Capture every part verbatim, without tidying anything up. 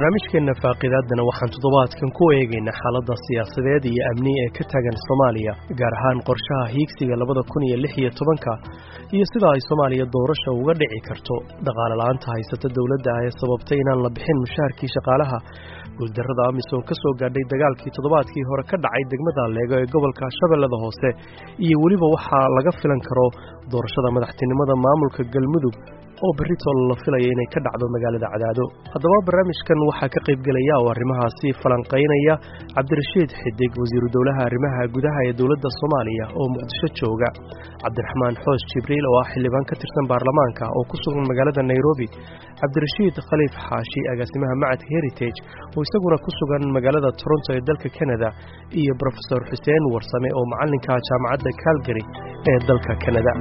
barnaamijkeena faaqidaadana waxaan toddobaadkan ku eegaynaa xaaladda siyaasadeed iyo amni ee ka taagan Soomaaliya gaar ahaan qorshaha hiigsiga labada kun iyo lix iyo tobanka iyo sida ay Soomaaliya doorasho uga dhici karto dhaqaale la'aanta haysata dawladda ay sababtay inaan la bixin mushaharkii shaqaalaha guuldarrada amisom ka soo gaadhay dagaalkii toddobaadkii hore ka dhacay degmada Leego ee gobolka Shabeellada Hoose iyo weliba waxaa laga filan karo doorashada madaxtinimada maamulka Galmudug oo berrito la filayo inay ka dhacdo magaalada Cadaado haddaba barnaamijkan waxaa ka qayb galaya oo arrimahaasi falanqeynaya Cabdirashiid Xidig wasiiru dawlaha arrimaha gudaha ee dawladda Soomaaliya oo Muqdisho jooga Cabdiraxmaan Xoos Jibriil oo ah xildhibaan ka tirsan baarlamaanka oo ku sugan magaalada Nairobi Cabdirashiid Khaliif Xaashi agaasimaha Macad Heritage oo isaguna ku sugan magaalada Toronto ee dalka Canada iyo Professor Xuseen Warsame oo macalinka jaamacadda Calgary ee dalka Canada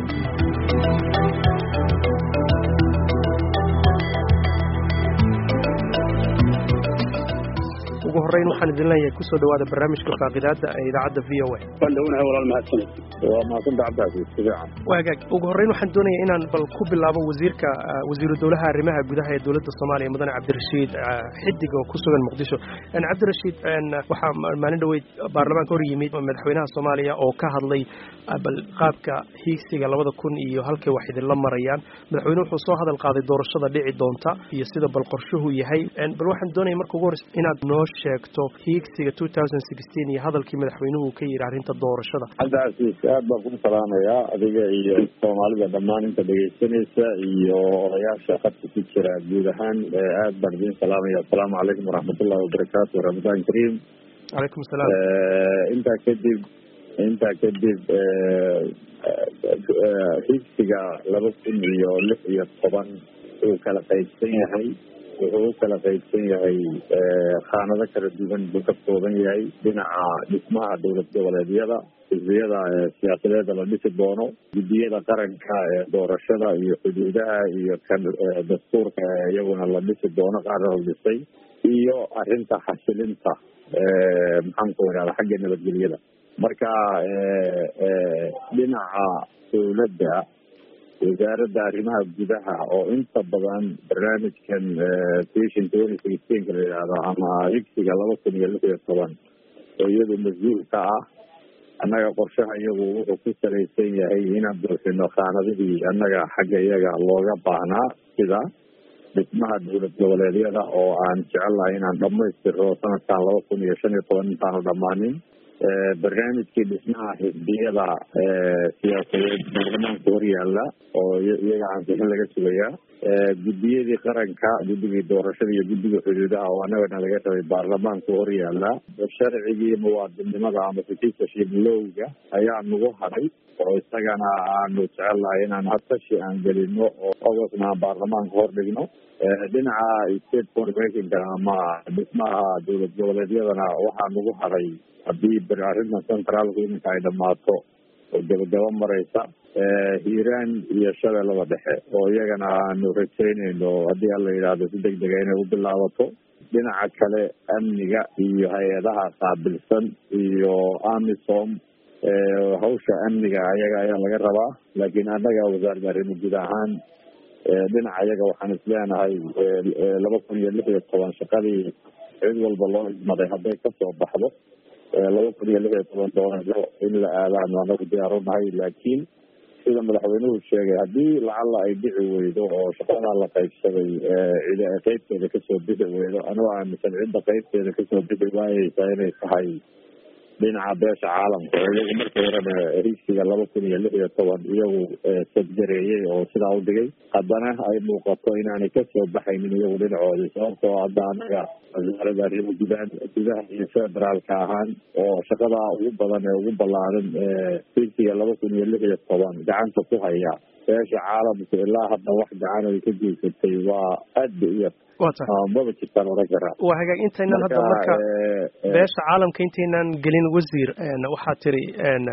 ugu horeyn waxaan idin leeyahay ku soo dhawaada barnaamijka faaqidaada ee idaacadda V O A. Bandowna walaal mahadsan. Waa mahadsan Cabdi Fiican. Waaga ugu horeyn waxaan doonayaa inaan bal ku bilaabo wasiirka wasiiru dawlaha arrimaha gudaha ee dawladda Soomaaliya Mudane Cabdirashiid Xidig oo ku sugan Muqdisho. Aan Cabdirashiid waxa maalin dhaweyd baarlamaanka hor yimid madaxweynaha Soomaaliya oo ka hadlay bal qaabka hiigsiga labada kun iyo halkii wax idin la marayaan. Madaxweynuhu wuxuu soo hadal qaaday doorashada dhici doonta iyo sida bal qorshuhu yahay. Bal waxaan doonayaa marka ugu horeysa inaad noo sheegto hiigsiga two thousand sixteen iyo hadalkii madaxweynuhu ka yiri arrinta doorashada. Cabdi aad baan ku salaamayaa adiga iyo Soomaalida dhammaan inta dhageysanaysa iyo odayaasha khadka ku jira guud ahaan aad baan idin salaamayaa. Assalaamu calaykum waraxmatullaahi wabarakaatuh. Ramadaan kariim. Calaykum salaam. Intaa kadib intaa kadib hiigsiga laba kun iyo lix iyo toban uu kala qaybsan yahay wuxuu u kala qaybsan yahay khaanado kala duwan buu ka kooban yahay dhinaca dhismaha dowlad goboleedyada xisbiyada siyaasadeeda la dhisi doono guddiyada qaranka ee doorashada iyo xuduudaha iyo kan dastuurka iyaguna la dhisi doono qaarna la dhisay iyo arrinta xasilinta maxaan ku idhahdaa xagga nabadgelyada marka dhinaca dowladda wasaaradda arrimaha gudaha oo inta badan barnaamijkan vision twenty sixteen ka la yidhaahdo ama higsiga laba kun iyo lix iyo toban oo iyadu mas-uul ka ah annaga qorshaha iyagu wuxuu ku salaysan yahay inaan buuxino khaanadihii annaga xagga iyaga looga baahnaa sida dhismaha dowlad goboleedyada oo aan jecelahay inaan dhamaystiro sanadkan laba kun iyo shan iyo toban intaanu dhammaanin barnaamijkii dhismaha xisbiyada siyaasadeed baarlamaanka hor yaalla oo iyaga ansixin laga sugayaa guddiyadii qaranka guddigii doorashada iyo guddiga xuduudaha oo annagana laga rabay baarlamaanka hor yaalla sharcigii muwaadinnimada ama citizenship lowga ayaa nagu haray oo isagana aanu jecelnahay inaan hatashi aan gelino oo ogosna aan baarlamaanka hor dhigno dhinaca state formationka ama dhismaha dowlad goboleedyadana waxaa nagu haray haddii arrintan centraalku iminka ay dhammaato oo gabagaba maraysa hiiraan iyo shabeellada dhexe oo iyagana aanu rajaynayno haddii alla yidhaahdo si deg dega inay u bilaabato dhinaca kale amniga iyo hay-adaha qaabilsan iyo amisom hawsha amniga ayaga ayaa laga rabaa laakiin annaga wasaaradda arrimo guud ahaan dhinaca iyaga waxaan isleenahay laba kun iyo lix iyo toban shaqadii cid walba loo idmaday hadday kasoo baxdo laba kun iyo lix iyo toban doorasho in la aadaano anagu diyaarunahay laakiin sida madaxweynuhu sheegay haddii lacalla ay dhici weydo oo shaqadaa la qaybsaday cid qaybteeda kasoo bixi weydo anigoo aaminsan cidda qaybteeda kasoo bixi waayeysa inay tahay dhinaca beesha caalamka oo iyagu markii horena higsiga laba kun iyo lix iyo toban iyagu sadgareeyey oo sidaa u dhigay haddana ay muuqato inaanay kasoo baxaynin iyagu dhinacoodii sababtoo hadda annaga wasaaradda arrimo gudaha gudaha iyo federaalka ahaan oo shaqadaa ugu badan ee ugu ballaaran higsiga laba kun iyo lix iyo toban gacanta ku haya beesha caalamka ilaa hadda wax gacan ay ka geysatay waa aad iyo maba jirtaan oran karaa waa hagaag intaynan hadda marka beesha caalamka intaynan gelin wasiir waxaa tiri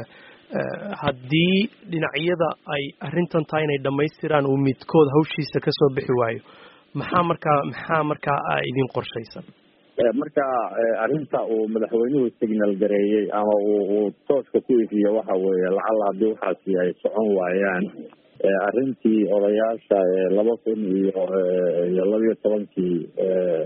haddii dhinacyada ay arrintan tahay inay dhammaystiraan uu midkood hawshiisa kasoo bixi waayo maxaa markaa maxaa markaa idin qorshaysan marka arrinta uu madaxweynuhu signal gareeyey ama uu tooska ku ifiyo waxa weeye lacalla haddii waxaasi ay socon waayaan arrintii odayaasha laba kun iyo iyo labiyo tobankii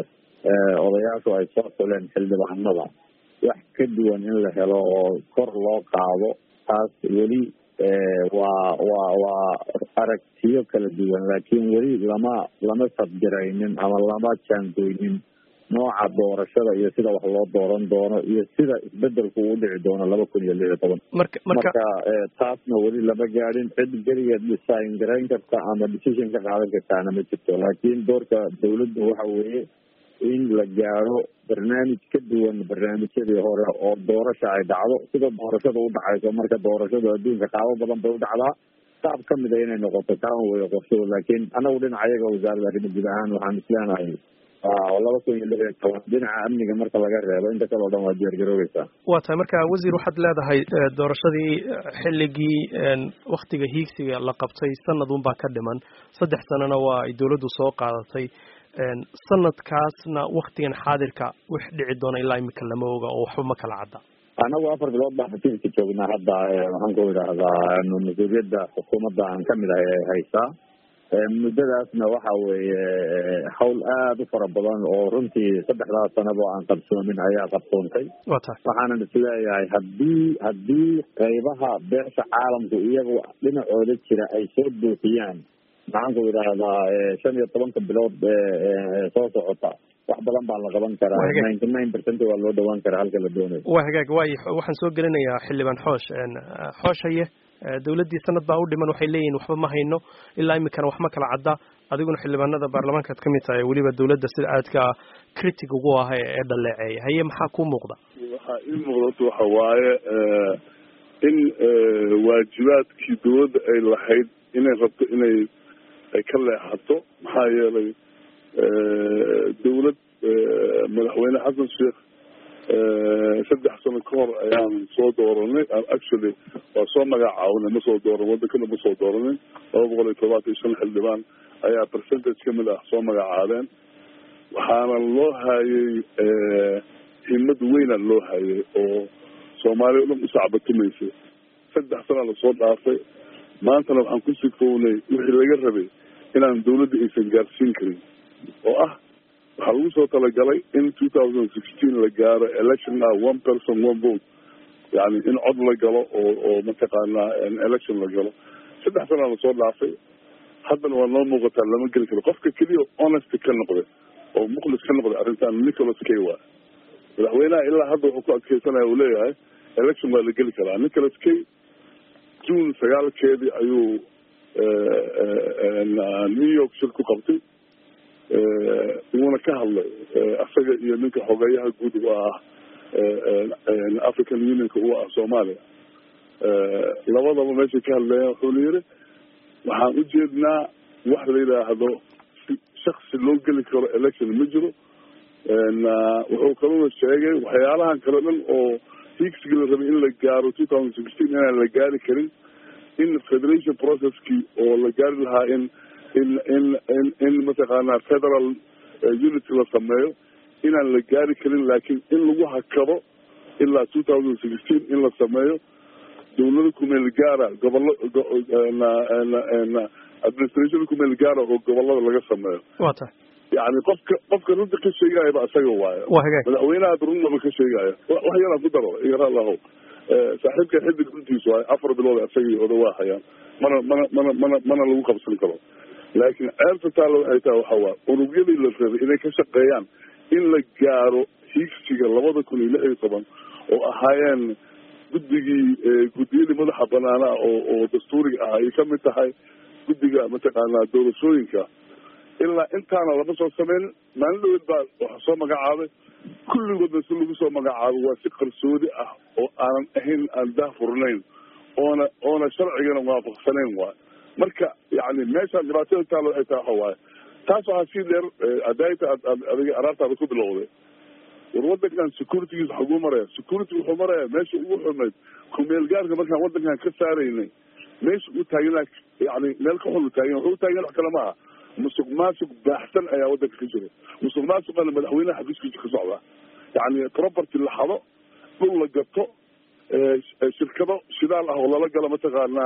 odayaashu ay soo xuleen xildhibaanada wax ka duwan in la helo oo kor loo qaado taas weli waa waa waa aragtiyo kala duwan laakiin weli lama lama sabdiraynin ama lama jaangoynin nooca doorashada iyo sida wax loo dooran doono iyo sida isbedelku uu dhici doono laba kun iyo lix iyo toban marka marka taasna weli lama gaadhin cid geliga design garayn karta ama decision ka qaadan kartaana ma jirto laakiin doorka dawladda waxa weeye in la gaaro barnaamij ka duwan barnaamijyadii hore oo doorasha ay dhacdo sida doorashada u dhacayso marka doorashadu adduunka qaabo badan bay u dhacdaa qaab ka mid a inay noqoto taan weeye qorsho laakiin anagu dhinaca iyaga wasaaradda arrimaha guud ahaan waxaan isleenahay laba kun iyo lix iyo toban dhinaca amniga marka laga reebo inta kale o dhan waa diyaar garoobeysaa waa tahay marka wasiir waxaad leedahay doorashadii xilligii waktiga hiigsiga la qabtay sanad un baa ka dhiman saddex sanana waa ay dawladdu soo qaadatay sanadkaasna waktigan xaadirka wix dhici doona ilaa imika lama oga oo waxba ma kala cadda anagu afar bilood baan xafiiska joognaa hadda waxaan ku idhaahdaa mas-uuliyadda xukuumadda aan kamid ahay ee haysaa muddadaasna waxa weeye hawl aada u fara badan oo runtii saddexdaas sanaba aan qabsoomin ayaa qabsoontay waxaanan isleeyahay haddii haddii qaybaha beesha caalamku iyagu dhinacooda jira ay soo buuxiyaan maxaan ku idhaahdaa shan iyo tobanka bilood soo socota wax badan baa la qaban karaa ninety nine percent waa loo dhawaan karaa halka la doonayo waa hagaag waay waxaan soo gelinayaa xildhibaan xoosh xoosh haye dawladdii sanad baa u dhiman waxay leeyihin waxba ma hayno ilaa imikana wax ma kala cadda adiguna xildhibaanada baarlamaankaad ka mid tahay weliba dawladda sida aadka critic ugu ah ee dhaleeceeya haye maxaa kuu muuqda waxaa ii muuqdato waxa waaye in waajibaadkii dawladda ay lahayd inay rabto inay ay ka leexato maxaa yeelay dawlad madaxweyne xasan sheekh saddex sano ka hor ayaan soo dooranay actually waa soo magacaabnay ma soo dooran wadankana ma soo dooranin laba boqol iyo todobaatan iyo shan xildhibaan ayaa percentage kamid ah soo magacaabeen waxaana loo hayay himad weyna loo hayay oo soomaaliya o dhan usacbatumaysay saddex sanaa lasoo dhaafay maantana waxaan ku sifownay wixii laga rabay inaan dawladda aysan gaarsiin karin oo ah waxaa lagu soo talagalay in two thousand sixteen la gaaro election ah one person one vote yani in cod la galo oo oo mataqaanaa election la galo saddex sanaa lasoo dhaafay haddana waa noo muuqataa lama geli karo qofka keliya honest ka noqday oo mukhlis ka noqday arrintan Nicholas K waa madaxweynaha ilaa hadda wuxuu ku adkeysanaya uu leeyahay election waa la geli karaa Nicholas K june sagaalkeedii ayuu New York shir ku qabtay wuuna ka hadlay asaga iyo ninka xogeyaha guud u ah African Unionka u ah Soomaaliya labadaba meesha ka hadlayeen wuxuu yiri waxaan u jeednaa wax la yiraahdo shakhsi loo geli karo election ma jiro wuxuu kaloo sheegay waxyaalahan kale dhan oo hiigsiga la rabay in la gaaro two thousand sixteen inaan la gaari karin in federation processkii oo la gaari lahaa in in in in in mataqaanaa federal unity la sameeyo inaan la gaari karin laakiin in lagu hakado ilaa two thousand sixteen in la sameeyo dawlada kumeel gaara gobollo administration kumeel gaara oo gobollada laga sameeyo wata yani qofka qofka runta ka sheegaya ba asaga waayo madaxweynaha runaba ka sheegaya wax yalaan ku daro yaralahow saaxiibka xidig runtiisu waayo afar bilood asagii odawaa hayaan mana mana mana mana mana lagu qabsan karo laakiin ceebta taalla waxay tahay waxa waa unugyadii la rabay inay ka shaqeeyaan in la gaaro hiigsiga labada kun iyo lix iyo toban oo ahaayeen guddigii guddiyadii madaxa banaana oo oo dastuuriga ah ay kamid tahay guddiga mataqaanaa doorashooyinka ilaa intaana lama soo sameyn maalin dhaweed baa waxa soo magacaabay kulligoodna si lagu soo magacaabay waa si qarsoodi ah oo aanan ahayn aan daahfurnayn oona oona sharcigana waafaqsanayn waay marka yani meeshaan dhibaatada taalo waxay tahay waxa waaye taas waxaa sii dheer adaayta adiga araartaada ku bilowday war wadankan securitygiisa xaguu maraya security wuxuu maraya meesha ugu xumayd kumeel gaarka markaan wadankan ka saaraynay meesha uu taagan yani meel ka xun u taagan wuxuu taagan wax kale maaha musuq maasuq baaxsan ayaa wadanka ka jira musuq maasuqana madaxweynaha xafiiskiisa ka socda yani property la xado dhul la gato shirkado shidaal ah oo lala galo mataqaanaa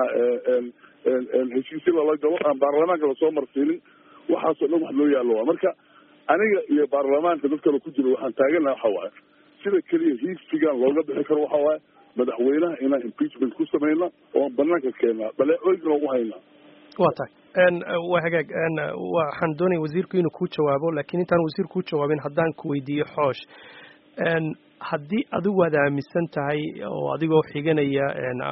heshiisyo lala galo aan baarlamaanka lasoo marsiinin waxaasoo dhan wax loo yaalo waa marka aniga iyo baarlamaanka dad kale ku jiro waxaan taaganaha waxa waaye sida keliya hiigsigan looga bixi karo waxa waaye madaxweynaha inaan impeachment ku samayna oo banaanka keena baleecooyinkana u haynaa waa tahay waa hagaag waxaan doonaya wasiirku inuu ku jawaabo laakiin intaan wasiir ku jawaabin haddaan ku weydiiyo xoosh haddii adigu aad aaminsan tahay oo adigoo xiganaya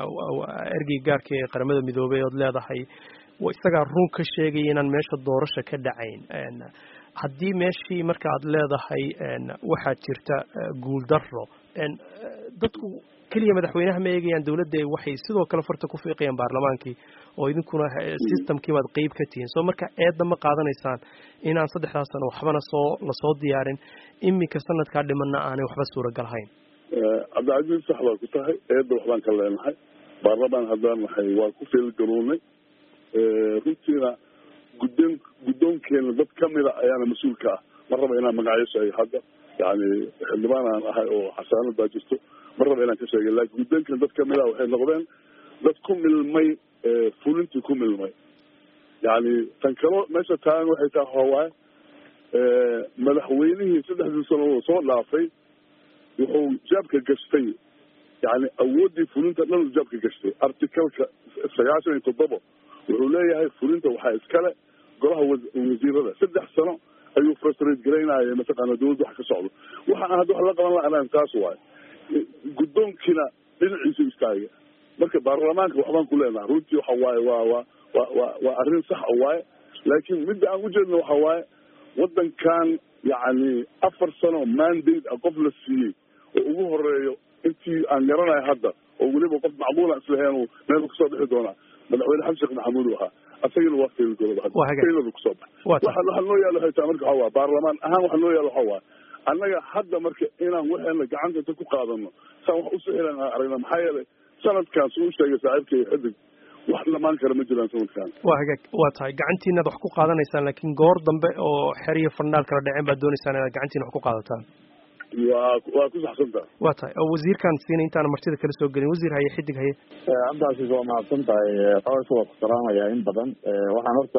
ergey gaarka ee qaramada midoobay ood leedahay isagaa run ka sheegaya inaan meesha doorasho ka dhacayn haddii meeshii marka aad leedahay waxaa jirta guuldaro dadku keliya madaxweynaha ma eegayaan dawladda waxay sidoo kale farta ku fiiqayaan baarlamaankii oo idinkuna systemkii baad qeyb ka tihiin soo marka eedda ma qaadanaysaan inaan saddexdaas sano waxbana soo lasoo diyaarin iminka sanadkaa dhimanna aanay waxba suuragal hayn cabdicasiis sax baa ku tahay eedda waxbaan ka leenahay baarlamaan haddaan nahay waa ku feelgaroonay runtiina guddoon guddoonkeena dad kamida ayaana mas-uulka ah ma raba inaan magacyo sheegay hadda yani xildhibaan aan ahay oo xasaanad baa jirto ma raba inaan ka sheegay laakiin guddoonkeena dad kamida waxay noqdeen dad ku milmay fulintii ku milmay yani tan kalo meesha taagan waxay tahay hawaaye madaxweynihii saddexdii sano soo dhaafay wuxuu jaabka gashtay yani awooddii fulinta dhan jaabka gashtay articalka sagaashan iyo toddoba wuxuu leeyahay fulinta waxaa iskale golaha wasiirada saddex sano ayuu frustrate garaynaya mataqaana dawladda wax ka socdo waxa aan hadda wax la qaban lahaa taas waaye guddoonkiina dhinaciisa istaaga marka baarlamaanka waxbaan ku leenahay runtii waxa waaye waa waa waa waa waa arrin sax o waaye laakiin midda aan ujeedno waxa waaye waddankan yacni afar sano mandate a qof la siiyey oo ugu horeeyo intii aan garanayo hadda oo weliba qof macmuulan islahayn meel kasoo bixi doonaa madaxweyne xasan sheekh maxamuud u ahaa asagana waa failgolobaa kusoo bax waxa noo yaalo haytaa marka waxa waa baarlamaan ahaan waxa noo yaalo waxa waa annaga hadda marka inaan waxeena gacanta inta ku qaadano saan wax usahilan aan aragna maxaa yeelay sanadkaas uu sheegay saaxiibkay xidig wax dhamaan kara ma jiraan sanadkan waa hagaag waa tahay gacantiinaad wax ku qaadanaysaan laakiin goor dambe oo xer iyo fandhaal kala dhaceen baad doonaysaan inaad gacantiina wax ku qaadataan waa waa ku saxsantaha waa tahay oo wasiirkaan siinay intaana martida kala soo gelin wasiir haye xidig haye cabdicasiis waa mahadsan tahay xoosh waa ku salaamayaa in badan waxaan horta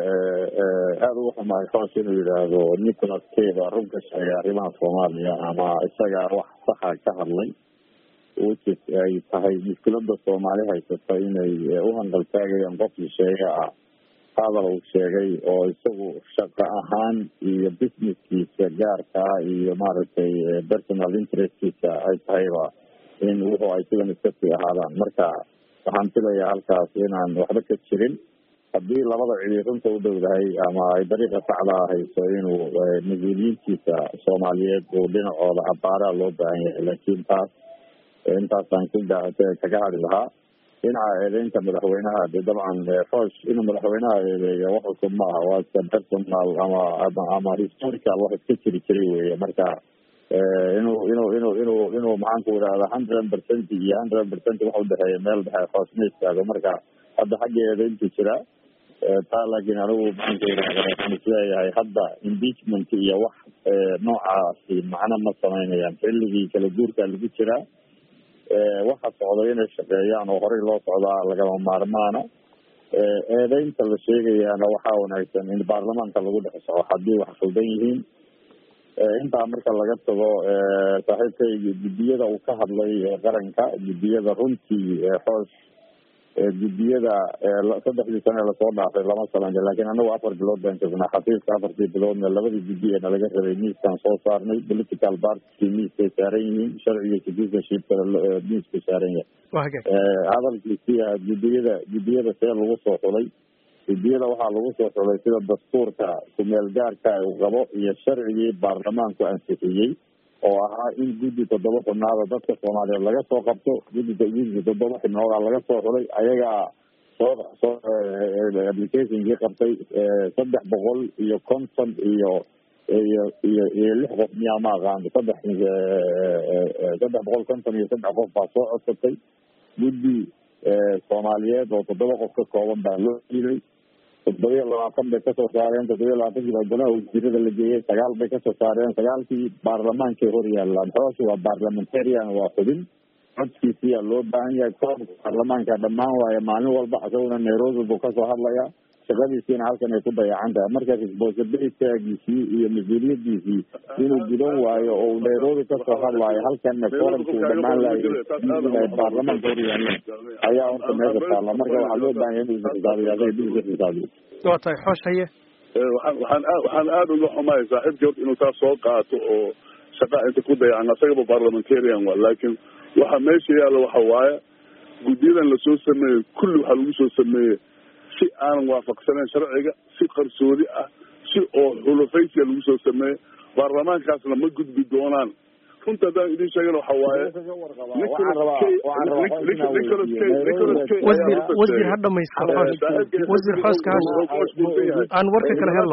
aada ugu xumahay xoosh inuu yidhaahdo nicolas keba run ka sheegay arrimaha soomaaliya ama isagaa wax saxa ka hadlay wixi ay tahay mushkilada soomaali haysata inay u hanqaltaagayaan qof sheega ah hadal uu sheegay oo isagu shaqo ahaan iyo businesskiisa gaarka iyo maaragtay personal interestkiisa ay tahayba in wuxuu ay sidan iska sii ahaadaan marka waxaan filayaa halkaas inaan waxba ka jirin haddii labada cidi runta u dhowdahay ama ay dariiqa saxda hayso inuu mas-uuliyiintiisa soomaaliyeed uu dhinacooda abaaraa loo baahan yahay laakiin taas intaasaan ku kaga hadhi lahaa dhinaca eedeynta madaxweynaha de dabcan xoosh inuu madaxweynaha eedeeyo wax cusub ma aha waa iska personal ama ama ama historical wax iska jiri jiray weeye marka inuu inuu inuu inuu inuu maxaanku idhahda hundred percent iyo hundred percent wax udhexeeya meel dhexe xoos ma istaago marka hadda xagga eedeynta jira taa laakiin anigu maxaanku idhahda waxaan isleeyahay hadda impeachment iyo wax noocaasi macno ma samaynayaan xilligii kala guurkaa lagu jiraa waxa socda inay shaqeeyaan oo horey loo socdaa lagama maarmaana eedeynta la sheegayaana waxaa wanaagsan in baarlamaanka lagu dhex soco haddii wax khaldan yihiin intaa marka laga tago saaxiibkayga guddiyada uu ka hadlay qaranka guddiyada runtii xoosh guddiyada saddexdii sane lasoo dhaafay lama salanjo laakiin anagu afar bilood baan joognaa xafiiska afartii biloodna labadii guddi eena laga rabay miiskaan soo saarnay political party miiskay saaran yihiin sharciga citizenshipka miisku saaran yahay hadalkiisii ahaa guddiyada guddiyada see lagu soo xulay guddiyada waxaa lagu soo xulay sida dastuurka kumeel gaarka uu qabo iyo sharcigii baarlamaanku ansixiyey oo ahaa in guddi toddoba xubnaada dadka soomaaliyeed laga soo qabto guddi guddi toddoba xubnooda laga soo xulay ayagaa soo soo applicationkii qabtay saddex boqol iyo konton iyo iyo iyo iyo lix qof miyaa ma aqaano saddex saddex boqol konton iyo saddex qof baa soo codsatay guddi soomaaliyeed oo toddoba qof ka kooban baa loo diilay toddobiya labaatan bay kasoo saareen toddobiya labaatankii baa golaha wasiirada la geeyey sagaal bay kasoo saareen sagaalkii baarlamaankay hor yaalaan xoosh waa parliamentarian waa xubin codkiisiyaa loo baahan yahay koobka baarlamaanka dhammaan waaye maalin walba isaguna nairobi buu kasoo hadlayaa shaqadiisiina halkan ay ku dayacan tahay marka responsibilitaagiisii iyo mas-uuliyadiisii inuu gudan waayo oo uu Nairobi kasoo hadlaayo halkanna foramkuu dhammaan laayay baarlamaanka horyaalin ayaa horta meesha taalla marka waxaa loo baahan yahay inuu xisaabiyo asaga dib uga xisaabiyo waa tahay xoosh haye waxaan waxaan waxaan aada uga xumahay saaxiibkii horta inuu taas soo qaato oo shaqa inta ku dayacan asagaba parliamentarian waa laakiin waxa meesha yaalla waxa waaye guddiyadan lasoo sameeyey kulli waxaa lagu soo sameeyey si aanan waafaqsanayn sharciga si qarsoodi ah si oo xulufaysiya lagu soo sameeyey baarlamaankaasna ma gudbi doonaan runta haddaan idin sheegana waxa waaye wasiir ha dhamaysta wasiir xooska aan warka kala helno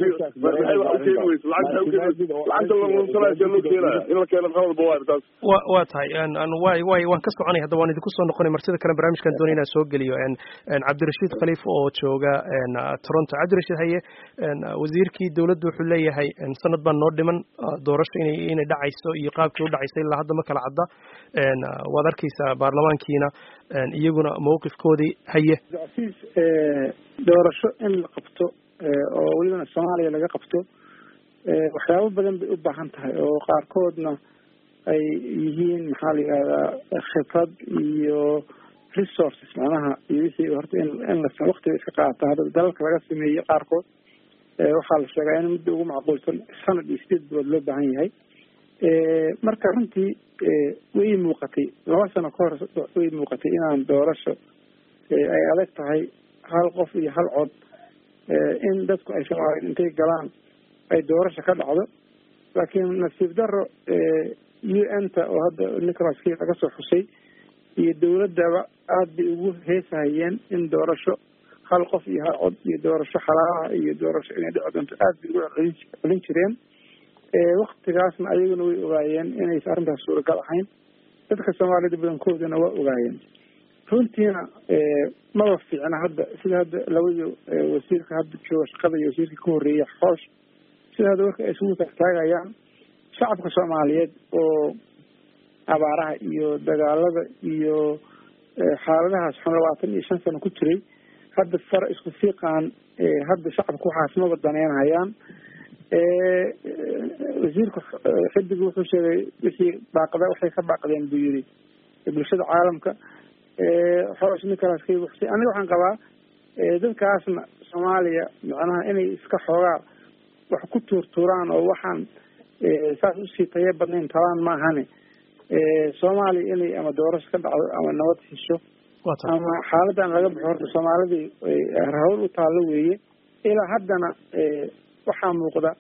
waa tahay way way waan ka soconay hadda waan idinku soo noqonay martida kale barnaamijkan doonay inaan soo geliyo cabdirashiid khaliif oo jooga Toronto. Cabdirashiid haye wasiirkii dowladda wuxuu leeyahay sanad baan noo dhiman doorasho inay inay dhacayso iyo qaabkii u dhacaysay ilaa hadda ma kala cadda waad arkaysaa baarlamaankiina iyaguna mowqifkoodii haye doorasho in la qabto oo weliba Soomaaliya laga qabto waxyaabo badan bay u baahan tahay oo qaarkoodna ay yihiin maxaa la yiraahdaa khibrad iyo resources macnaha iyo wixii horta in in la waqti iska qaato hadda dalalka laga sameeyay qaarkood waxaa la sheegaa in muddo ugu macquulsan sanad iyo sideed bilood loo baahan yahay marka runtii way muuqatay laba sano ka hor way muuqatay inaan doorasho ay adag tahay hal qof iyo hal cod in dadku ay Soomaaliya intay galaan ay doorasho ka dhacdo laakiin nasiib darro U N-ta oo hadda Nicholas Key laga soo xusay iyo dowladaba aad bay ugu heesahayeen in doorasho hal qof iyo hal cod iyo doorasho xalaalaha iyo doorasho inay dhici doonto aad bay ugu celin jireen waqtigaasna ayaguna way ogaayeen inaysan arrintaas suuragal ahayn dadka Soomaalida badankoodana waa ogaayeen runtiina maba fiicna hadda sida hadda labadii wasiirka hadda jooga shaqada iyo wasiirka ka horreeyay xoosh sida hadda warka ay isugu taagayaan shacabka Soomaaliyeed oo abaaraha iyo dagaalada iyo xaaladahaas xun labaatan iyo shan sano ku jiray hadda far isku fiiqaan hadda shacabku waxaas ma badaneenayaan wasiirka xidig wuxuu sheegay wixii baaqada waxay ka baaqdeen buu yiri bulshada caalamka xoosh Nicholas Key wuxuu aniga waxaan qabaa dadkaasna Soomaaliya macnaha inay iska xoogaa wax ku tuurtuuraan oo waxaan saas u sii tayo badnayn talaan ma ahane Soomaaliya inay ama doorasho ka dhacdo ama nabad hesho ama xaaladan laga baxo horta Soomaalida hawl u taalo weeye ilaa haddana waxaa muuqda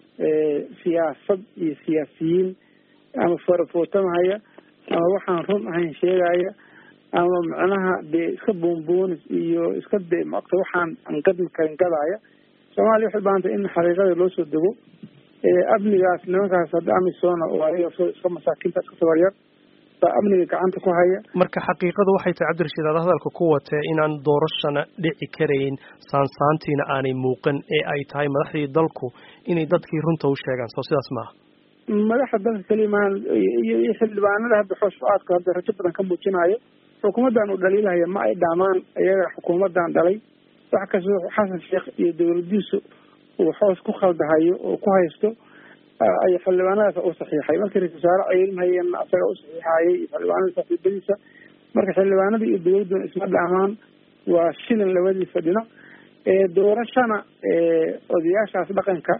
siyaasad iyo siyaasiyiin ama farafootamaya ama waxaan run ahayn sheegaya ama macnaha dee iska buunbuunis iyo iska dee maogta waxaan aan gadmi karin gadaya Soomaaliya waxay baahantay in xaqiiqada loo soo dego amnigaas nimankaas hadda amisoona oo ayaga iska masaakiinta iska tabaryar baa amniga gacanta ku haya marka xaqiiqadu waxay tahay Cabdirashiid aad hadalka ku watee inaan doorashana dhici karayn saansaantiina aanay muuqan ee ay tahay madaxdii dalku inay dadkii runta u sheegaan soo sidaas maaha madaxda dalka kalimaan iyo xildhibaanada hadda xoosh-aadka hadda rajo badan ka muujinayo xukuumaddan uu dhaliilaya ma ay dhaamaan iyaga xukuumaddan dhalay wax kastoo xasan sheekh iyo dowladiisu uu xoos ku khaldahayo oo ku haysto ay xildhibaanadaas u saxiixay markii ra-iisul wasaare cayilmahayeen asaga u saxiixayay xildhibaanada saaxiibadiisa marka xildhibaanada iyo dowladuna isma dhaamaan waa shilin labadiisa dhinac doorashana odayaashaas dhaqanka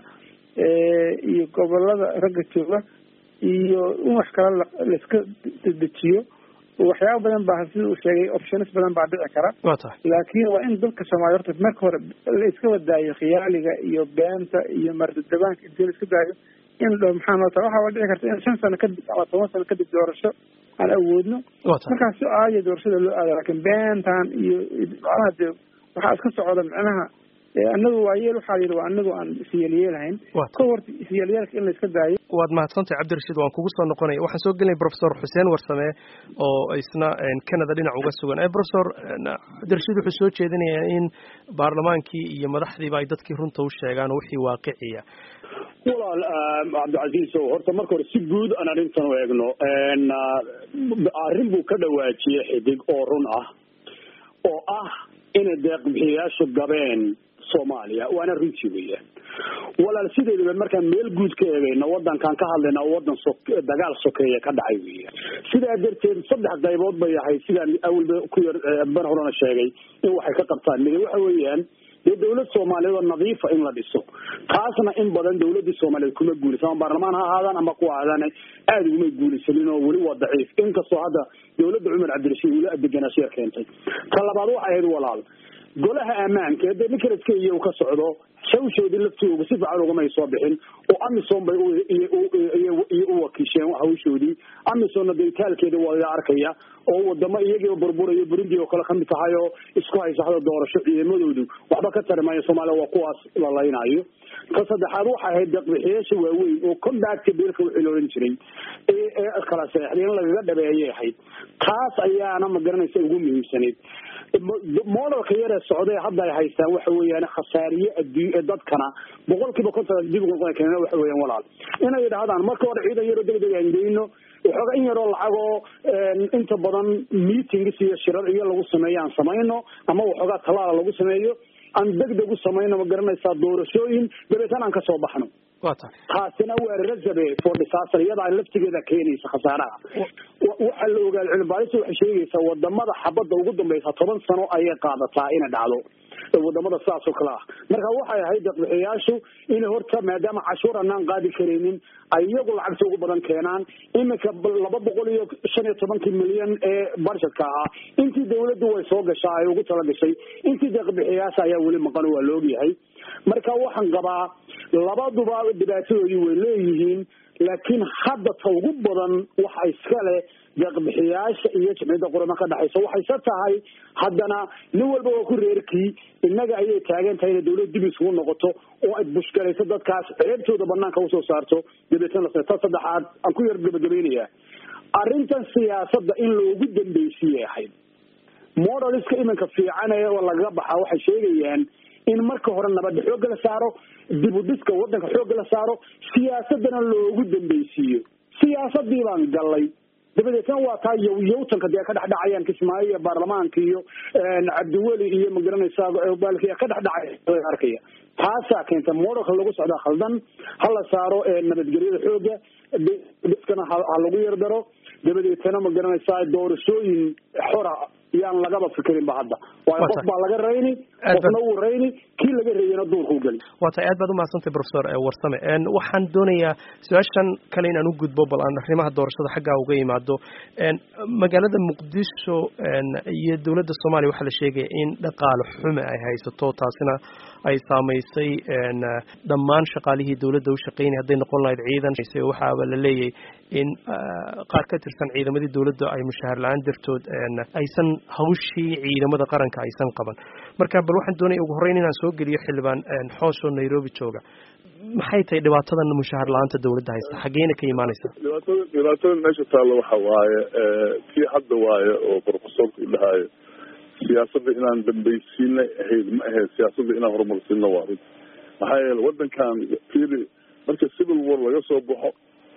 iyo gobolada ragga jooga iyo in wax kale laiska dedejiyo waxyaabo badan baa sida uu sheegay options badan baa dhici kara laakiin waa in dalka Soomaaliya horta marka hore la iska wadaayo khiyaaliga iyo beenta iyo mardadabaanka intii la iska daayo in dhow maxaa noo tahay waxaa dhici karta in shan sano kadib ama toban sano kadib doorasho aan awoodno markaas si aaya doorashada loo aado laakiin beentan iyo macnaha dee waxaa iska socda macnaha annagu waa yeel waxaa yidhi waa annagu aan isyeelyeelahayn ka horta isyeelyeelka in la iska daayo waad mahadsantahay Cabdirashiid waan kugu soo noqonaya waxaan soo gelinay Professor Xuseen Warsame oo isna Canada dhinac uga sugan ee Professor Cabdirashiid wuxuu soo jeedinayaa in baarlamaankii iyo madaxdiiba ay dadkii runta u sheegaan wixii waaqiciya walaal Cabdicasiis horta marka hore si guud aan arrintan u eegno arrin buu ka dhawaajiyay xidig oo run ah oo ah inay deeqbixiyayaashu gabeen Soomaaliya waana runtii weeyaan walaal sideedaba markaan meel guud ka eegayna wadankan ka hadlayna wadan dagaal sokeeye ka dhacay weeyaan sidaa darteed saddex qaybood bay ahay sidaan awalba ku yar ban horena sheegay in waxay ka qabtaan mid waxa weeyaan dawladda Soomaaliya nadiifa in la dhiso taasna in badan dawladda Soomaaliya kuma guulaysan baarlamaan ha ahaadaan ama ku ahaadaan aad ugu guulaysan oo wali waa daciif inkastoo hadda dawladda Umar Cabdirashiid wali adeegana sheer keentay talabaad waxa ay walaal golaha amaanka ee ninkaraska iyo ka socdo shawshoodii laftooda si fiican uga may soo bixin oo amisom bay u wakiisheen hawshoodii amisom deetaalkeeda waa arkaya oo wadamo iyaga burburayo Burundi oo kala kamid tahay oo isku haysaxdo doorasho ciidamadoodu waxba ka tarmaya Soomaaliya waa kuwaas la laynayo ka saddexaad waxa ay deeqbixiyaasha waaweyn oo contact biilka u xiloorin jiray ee kala saxdeen laga dhabeeyay ahayd taas ayaana ma garanaysa ugu muhiimsaneed modelka yar ee socday hadda ay haystaan waxa weeyaan khasaariye adduunka dadkana boqolkiiba konton dib ugu qeynaa waxa weeyaan walaal inay yiraahdaan marka hore ciidan yar oo degdeg ah indeyno waxa in yar oo lacag oo inta badan meetings iyo shirar iyo lagu sameeyaan sameeyno ama waxa talaala lagu sameeyo aan degdeg u sameeyno ma garanaysaa doorashooyin dabeetan aan ka soo baxno wata taasina waa rajabe for disaster iyada laftigeeda keenaysa khasaaraha waxa la ogaal cilmi baaris waxay sheegaysaa wadamada xabada ugu dambeeyay toban sano ayay qaadataa in dhacdo wadamada saas oo kala ah marka waxay ahayd deeqbixiyaashu in horta maadaama cashuur aan qaadi kareenin ayagu lacagta ugu badan keenaan imika laba boqol iyo shan iyo toban milyan ee budgetka ah intii dawladdu way soo gashay ay ugu tala gashay intii deeqbixiyaasha ayaa wali maqan waa loo yahay marka waxaan qabaa labaduba dhibaatooyin way leeyihiin laakiin hadda ugu badan waxa iska leh deeqbixiyaasha iyo jimcida qurama ka dhaxayso waxay tahay haddana nin walba oo ku reerkii inaga ayay taagan tahay in dawladdu dib isugu noqoto oo ay bushkarayso dadkaas ceebtooda banaanka u soo saarto dibadna ta saddexaad aan ku yar gabagabeynaya arrintan siyaasadda in loogu dambeysiyay ahayd modeliska imanka fiican ee laga baxa waxay sheegayaan in marka hore nabad xoog la saaro dib u dhiska wadanka xoog la saaro siyaasadana loogu dambeeysiyo siyaasadii baan galay dabadeedna waa taa yowtanka ka dhaxdhacayaan Kismaayo baarlamaanka iyo Cabdiweli iyo magaranaysa baalkiya ka dhaxdhacay arkaya taasa keenta modelka lagu socdo khaldan hala saaro nabadgelyada xooga dhiskana ha lagu yardaro dabadeedna magaranaysa doorashooyin xora yaan lagaba fikirin ba hadda waa qof baa laga reeyni qofna uu reeyni kii laga reeyana duurku gali waata aad baad u mahadsantahay professor Warsame een waxaan doonayaa su'aashan kale inaan u gudbo bal aan arrimaha doorashada xagga uga yimaado een magaalada Muqdisho een iyo dawladda Soomaaliya waxa la sheegay in dhaqaale xumo ay haysato taasina ay saameysay een dhammaan shaqaalihii dawladda u shaqeynay haday noqon lahayd ciidan waxa la leeyahay in qaar ka tirsan ciidamadii dawladda ay mushahar la'aan dartood een aysan hawshii ciidamada qaranka aysan qaban marka bal waxaan doonayaa ugu horeyn inaan soo geliyo xildhibaan xoosho Nairobi jooga maxay tahay dhibaatadan mushahar la'aanta dawladda haysta xageena ka imaanaysa dhibaatada dhibaatada meesha taalo waxa waaye tii hadda waaye oo professorku ilahay siyaasadda inaan dambaysiinay ahayd ma ahayd siyaasadda inaan horumarsiino waa mid maxaa yeelay wadankan fiiri marka civil war laga soo baxo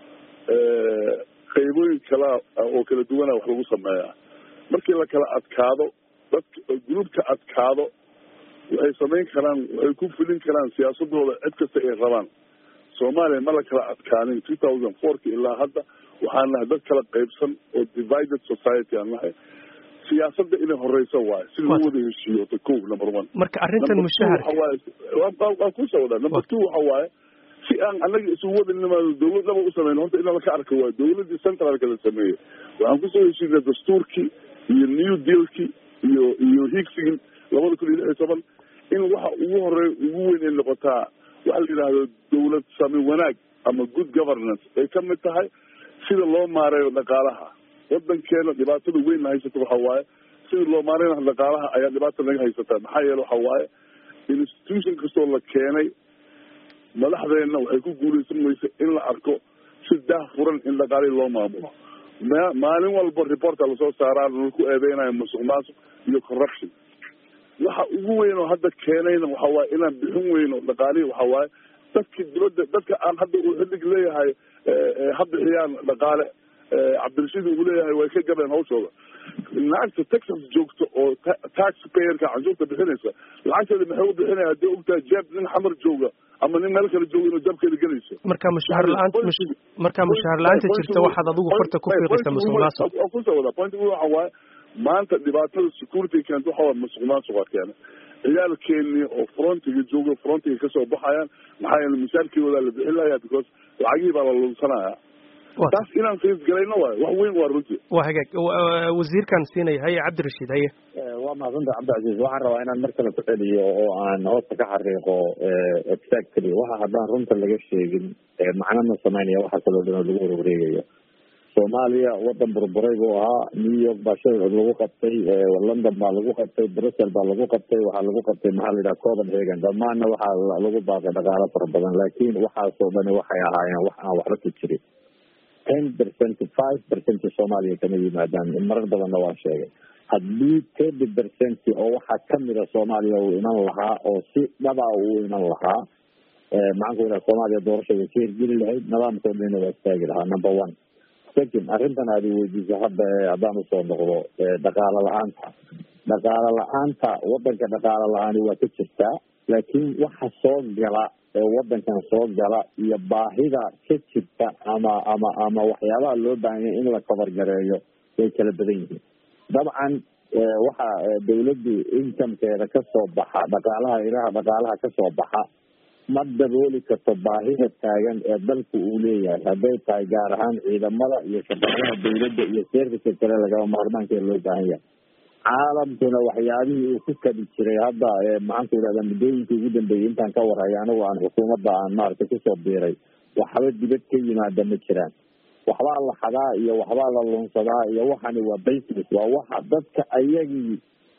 qaybooyin kala oo kala duwana wax lagu sameeyaa markii la kala adkaado dadka groupka adkaado waxay samayn karaan waxay ku fulin karaan siyaasadooda cid kasta ay rabaan Soomaaliya ma la kala adkaanin two thousand four ilaa hadda waxaan nahay dad kala qaybsan oo divided society aan nahay siyaasadda inay horeyso waay si loo wada heshiiyo ta koob number one marka arrintan mushaharka waa ku soo wada number two waxa waaye si aan anaga isu wadanimaado dawladaba u sameeyno horta in la ka arko waa dawladda centralka la sameeyo waxaan ku soo heshiinay dastuurkii iyo new dealkii iyo iyo higsigin labada kun iyo toban in waxa ugu horeey ugu weyn ee noqotaa waxa la yiraahdo dawlad sami wanaag ama good governance ay ka mid tahay sida loo maareeyo dhaqaalaha wadankeena dhibaatada weyn haysato waxa waaye sida loo maareeyo dhaqaalaha ayaa dhibaato laga haysataa maxaa yeelay waxa waaye institution kastoo la keenay madaxdeena waxay ku guuleysan mayso in la arko si daahfuran in dhaqaale loo maamulo maalin walba reporta la soo saaraa lagu eedeynayo musuqmaasuq iyo corruption waxa ugu weyn oo hadda keenayna waxa waaye inaan bixin weyno dhaqaalihi waxa waaye dadka dibadda dadka aan hadda uu xidig leeyahay ha bixiyaan dhaqaale cabdirashiid uu leeyahay way ka gabeen hawshooda naagta Texas joogto oo taxpayerka canshuurta bixinaysa lacagteeda maxay u bixinaya haddii ogtahay jeeb nin xamar jooga ama nin meel kale jooga inuu jabkeeda gelayso marka mushaar la'aanta marka mushaar la'aanta jirta waxaad adigu farta ku fiiqaysaa musuqmaasuq oo ku soo wada point waxa waaye maanta dhibaatada security keenta waxa waa musuqmaasuqa keena ciyaalkeeni oo frontiga jooga frontiga kasoo baxayaan maxaa yeelay mushaarkooda la bixin lahayaa because lacagihii baa la lunsanaya taas inaan fiis galayno waayo wax weyn waa runtii waa hagaag wasiirkan siinaya haye cabdirashiid haye waa mahadsantahay cabdicasiis waxaan rabaa inaan mar kale ku celiyo oo aan hoosta ka xariiqo exactly waxa haddaan runta laga sheegin macno ma samaynaya waxa kaloo dhan oo lagu warwareegayo soomaaliya wadan burburay buu ahaa new york baa shil lagu qabtay london baa lagu qabtay brussel baa lagu qabtay waxaa lagu qabtay maxaa la yidhaha copenhagen dhammaanna waxaa lagu baaqay dhaqaalo fara badan laakiin waxaasoo dhani waxay ahaayeen wax aan waxba ku jirin ten percent five percent soomaaliya kama yimaadaan marar badanna waan sheegay haddii thirty percent oo waxaa kamida soomaaliya uu iman lahaa oo si dhabaa uu iman lahaa maxaan ku yidhaha soomaaliya doorashada ka hirgeli lahayd nidaamkoodana waa istaagi lahaa number one second arrintan aad weydiisa hadda haddaan usoo noqdo dhaqaalo la-aanta dhaqaalo la-aanta wadanka dhaqaalo la-aani waa ka jirtaa laakiin waxa soo gala wadankan soo gala iyo baahida ka jirta ama ama ama waxyaabaha loo baahanya in la kabargareeyo way kala badan yihiin dabcan waxa dawladdu inkamkeeda kasoo baxa dhaqaalaha ilaha dhaqaalaha kasoo baxa ma dabooli karto baahida taagan ee dalku uu leeyahay hadday tahay gaar ahaan ciidamada iyo shaqaalaha dawladda iyo serviceka kale lagaba maarmaankeeda loo baahan yahay caalamkuna waxyaabihii uu ku kadi jiray hadda maxaan ku yidhahda muddooyinkii ugu dambeeyey intaan ka warhayo anigu aan xukuumadda aan maaragtay kusoo biiray waxba dibad ka yimaada ma jiraan waxbaa la xadaa iyo waxbaa la lunsadaa iyo waxani waa baseless waa waxa dadka ayagii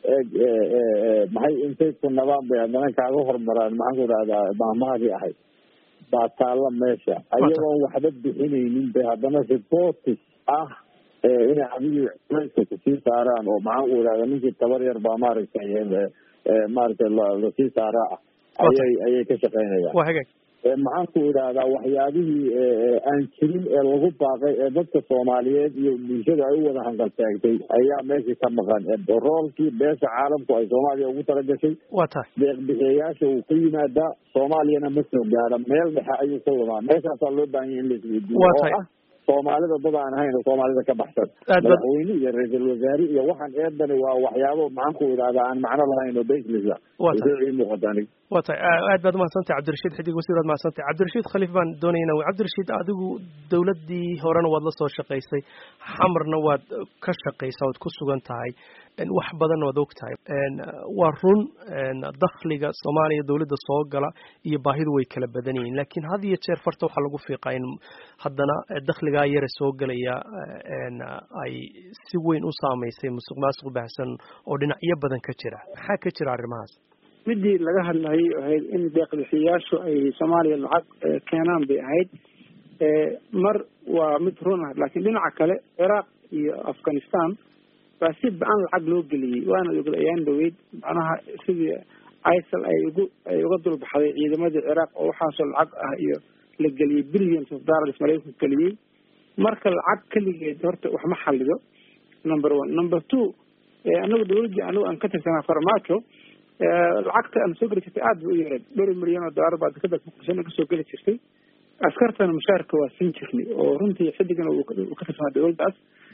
maxay intay ku nabaan bay haddana kaaga hormaraan maxaan ku idhahdaa maahmaahadii ahayd baa taalla meesha ayagoon waxba bixinaynin bay haddana reportis ah inay adigii culayska kusii saaraan oo maxaan ku idhahda ninkii tabar yar baa maaragtay maaragtay lasii saaraa ah ayay ayay ka shaqaynayaan maxaan ku idhahdaa waxyaabihii aan jirin ee lagu baaqay ee dadka soomaaliyeed iyo bulshada ay u wada hanqaltaagtay ayaa meeshii ka maqan roolkii beesha caalamku ay soomaaliya ugu talagashay waa tahay deeqbixiyayaasha uu ka yimaadaa soomaaliyana ma soo gaara meel dhexe ayuu ka wadaa meeshaasaa loo baahan yahy in laisweydiiyo oo ah soomaalida dad aan ahayn soomaalida ka baxsan madaxweyne iyo ra-iisul wasaare iyo waxaan eedani waa waxyaabo maxaan ku idhahdaa aan macno lahayn oo baseless ii muuqata anig waa tahay aad baad umahadsantay cabdirashiid xidig wasiir waad mahadsantay cabdirashiid khaliif baan doonaya ina cabdirashiid adigu dawladdii horena waad la soo shaqaysay xamarna waad ka shaqaysaa waad ku sugan tahay wax badan waad og tahay waa run dakhliga soomaaliya dawladda soo gala iyo baahidu way kala badan yihiin laakiin had iyo jeer farta waxaa lagu fiiqaa in haddana dakhligaa yare soo gelaya ay si weyn u saamaysay musuq maasuq baahsan oo dhinacyo badan ka jira maxaa ka jira arrimahaas midii laga hadlayay ahayd in deeqbixiyayaashu ay soomaaliya lacag keenaan bay ahayd mar waa mid run ah laakiin dhinaca kale ciraaq iyo afghanistan baa si ba-an lacag loo geliyey waana ogol ayaan dhaweyd macnaha sidii isal ay ugu ay uga dulbaxday ciidamadii ciraaq oo waxaasoo lacag ah iyo la geliyey billions of dollars maraykanku geliyey marka lacag keligeed horta wax ma xalido number one number two anagu dawladdii anigu aan ka tirsanaa farmaajo lacagta aan soo geli jirtay aada ba u yareed dhowr milyan oo dollar baa dekada muqdishona kasoo geli jirtay askartana mushaarka waa siin jirnay oo runtii xidigana uu ka tirsanaa dawladdaas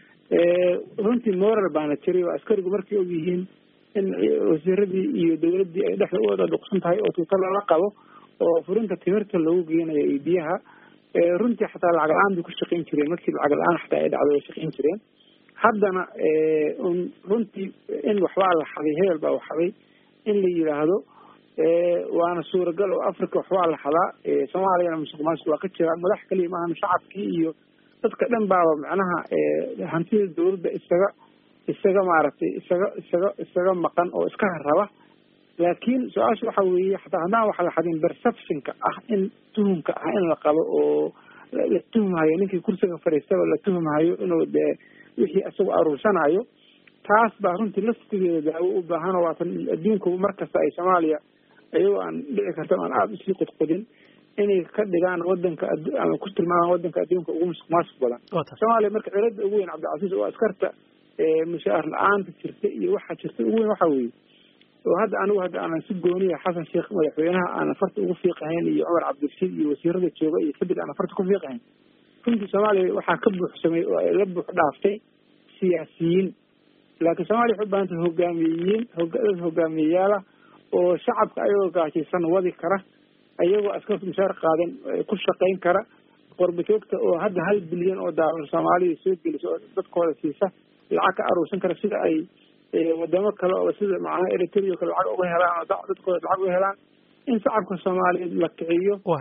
runtii moral baana jiray oo askarigu markay og yihiin in wasiiradii iyo dawladdii ay dhexda u wada dhuqsan tahay oo tuuta lala qabo oo furinta timirta loogu geenayo iyo biyaha runtii xataa lacag la-aan bay ku shaqayn jireen markii lacag la-aan xataa ay dhacdo way shaqayn jireen haddana runtii in waxbaa la xaday hebel baa waxaday in la yidhaahdo waana suuragal oo africa waxbaa la xadaa soomaaliyana musuq maasuq waa ka jira madax kaliya maahan shacabkii iyo dadka dhan baaba macnaha hantida dawladda isaga isaga maaragtay isaga isaga isaga maqan oo iska harraba laakiin su-aasha waxa weeye xataa haddaan waxa la xadin perceptionka ah in tuhumka ah in la qabo oo la tuhumhayo ninkii kursiga fadhiistaba la tuhumhayo inuu dee wixii isagu aruursanayo taas baa runtii laftigeeda daawo u baahan oo waatan adduunku markasta ay soomaaliya iyagoo aan dhici karta aan aada usii qodqodin inay ka dhigaan wadanka ama ku tilmaamaan wadanka adduunka ugu musuq maasuq badan soomaaliya marka cilada ugu weyn cabdicasiis oo askarta mushaar la-aanta jirta iyo waxaa jirta ugu weyn waxa weeye oo hadda anigu hadda aanan si gooniya xasan sheekh madaxweynaha aanan farta ugu fiiqahayn iyo cumar cabdirashiid iyo wasiirada jooga iyo kadib aanan farta ku fiiqahayn runtii soomaaliya waxaa ka buuxsamay oo ay la buux dhaaftay siyaasiyiin laakiin soomaaliya waxay u baahan tahay hogaamiyeyiin dad hogaamiyeyaala oo shacabka ayagoo gaajaysan wadi kara ayagoo askar mushaar qaadan ku shaqayn kara qorbajoogta oo hadda hal bilyan oo daalar soomaaliya soo geliso oo dadkooda siisa lacag ka aruursan kara sida ay wadamo kale oo sida macnaha eritrea kale lacag uga helaan oo dadkooda lacag uga helaan in shacabka soomaaliyeed la kiciyo oo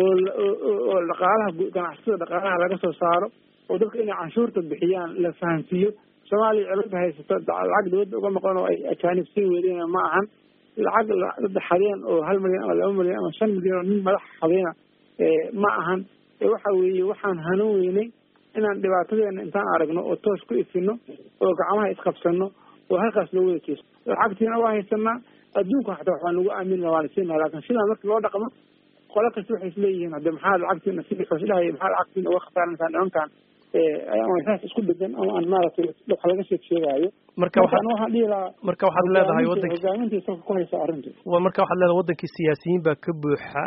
oo dhaqaalaha ganacsatada dhaqaalaha laga soo saaro oo dadka inay canshuurta bixiyaan la fahansiiyo soomaaliya cilada haysato lacag dawladda uga maqan oo ay ajaanib siin weydeen ma ahan lacag dad xadeen oo hal milyan ama laba milyan ama shan milyan oo nin madax xadeena ma ahan waxa weeye waxaan hanuun weynay inaan dhibaatadeena intaan aragno oo toos ku ifino oo gacmaha isqabsano oo halkaas loo wada jeesto lacagtiina waa haysanaa adduunka xataa waxaa nagu aaminna waa lasiinaa laakiin sidaa marka loo dhaqmo qolo kasta waxay isleeyihiin hadde maxaa lacagtiina si dhahay maxaa lacagtiina uga khasaaranaysaa nimankan saas isku degan ama aan maaragtay wax laga sheeg sheegaayo marka waxaan waxaan dhihi lahaa marka waxaad leedahay waddanka hogaamintii salka ku haysa arrintu waa marka waxaad leedahay waddankii siyaasiyiin baa ka buuxa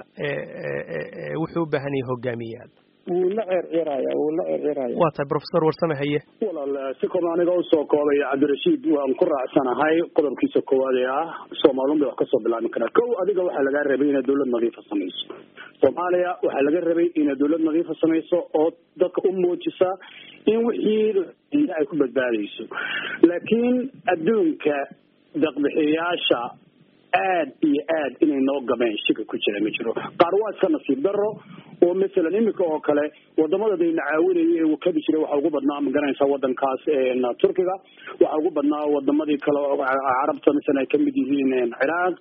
ee wuxuu u baahan yahay hogaamiyayaal wuu la ceerceeraya wuu la ceerceeraya waa tahay professor warsame haye walaal si kooban aniga usoo koobay cabdirashiid waan ku raacsanahay qodobkiisa koowaad ee ah soomaaliyun bay wax kasoo bilaabi karaa kow adiga waxaa lagaa rabay inaad dawlad nadiifa samayso soomaaliya waxaa laga rabay inaad dawlad nadiifa samayso oo dadka u muujisa in wixii ay ku badbaadayso laakiin adduunka daqbixiyaasha aad iyo aad inay noo gabeen shika ku jira ma jiro qaar waa iska nasiib daro oo masalan imika oo kale wadamada dayna caawinayay ee wakabi jiray waxaa ugu badnaa ma garanaysaa wadankaas turkiga waxaa ugu badnaa wadamadii kale carabta masalan ay kamid yihiin ciraaq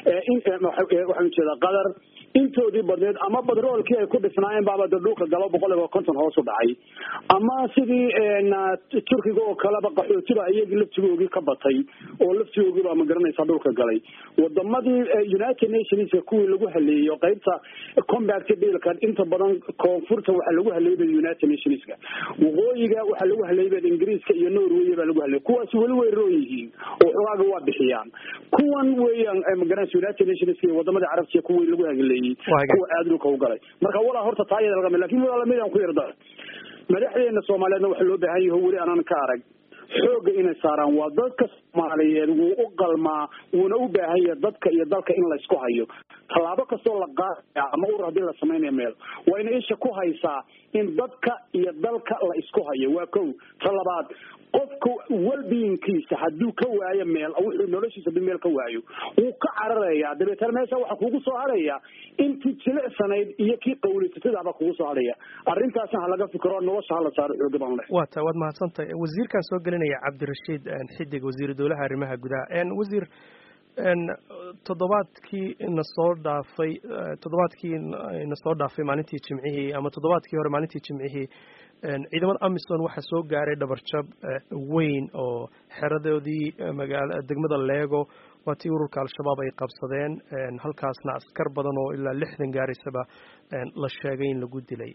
waxaan ujeedaa qatar intoodii badneed ama badroolkii ay ku dhisnaayeen baaba dhulka galo boqol iyo konton hoos u dhacay ama sidii turkiga oo kaleba qaxootiba iyagii laftigoogii ka batay oo laftigoogii baa ma garanaysaa dhulka galay wadamadii united nationska kuwii lagu haleeyo qaybta combact dealkan inta badan koonfurta waxaa lagu haleeyay united nationska waqooyiga waxaa lagu haleeyay ingiriiska iyo norway baa lagu haleeyay kuwaas wali way rooyihiin oo xogaaga waa bixiyaan kuwan weeyaan ma garanaysaa united nationska iyo wadamada carabta kuwii lagu haleeyay kuwa aad dhulka u galay marka walaa horta taayada laga mid laakiin walaal midaan ku yarda madaxdeena Soomaaliyeedna waxa loo baahan yahay wali aanan ka arag xooga inay saaraan waa dadka Soomaaliyeed wuu u qalmaa wuuna u baahan yahay dadka iyo dalka in la isku hayo talaabo kastoo la qaadayo ama ur hadii la sameeyo meel waa in isha ku haysaa in dadka iyo dalka la isku hayo waa kow talabaad qofku walbiinkiisa hadduu ka waayo meel wuxuu noloshiisa meel ka waayo wuu ka cararaya dabeetana meesha waxa kugu soo haraya intii jilecsanayd iyo kii qowliyada kugu soo haraya arrintaasna ha laga fikiro nolosha la saaro xoog badan leh waa taa waad mahadsantahay wasiirkan soo gelinaya Cabdirashiid Xidig wasiir dawladda arrimaha gudaha een wasiir een toddobaadkii ina soo dhaafay toddobaadkii ina soo dhaafay maalintii Jimcihii ama toddobaadkii hore maalintii Jimcihii ciidamada Amisom waxa soo gaaray dhabarjab weyn oo xeradoodii magaalada degmada Lego watii ururka al-shabaab ay qabsadeen halkaasna askar badan oo ilaa lixdan gaarisaba la sheegay in lagu dilay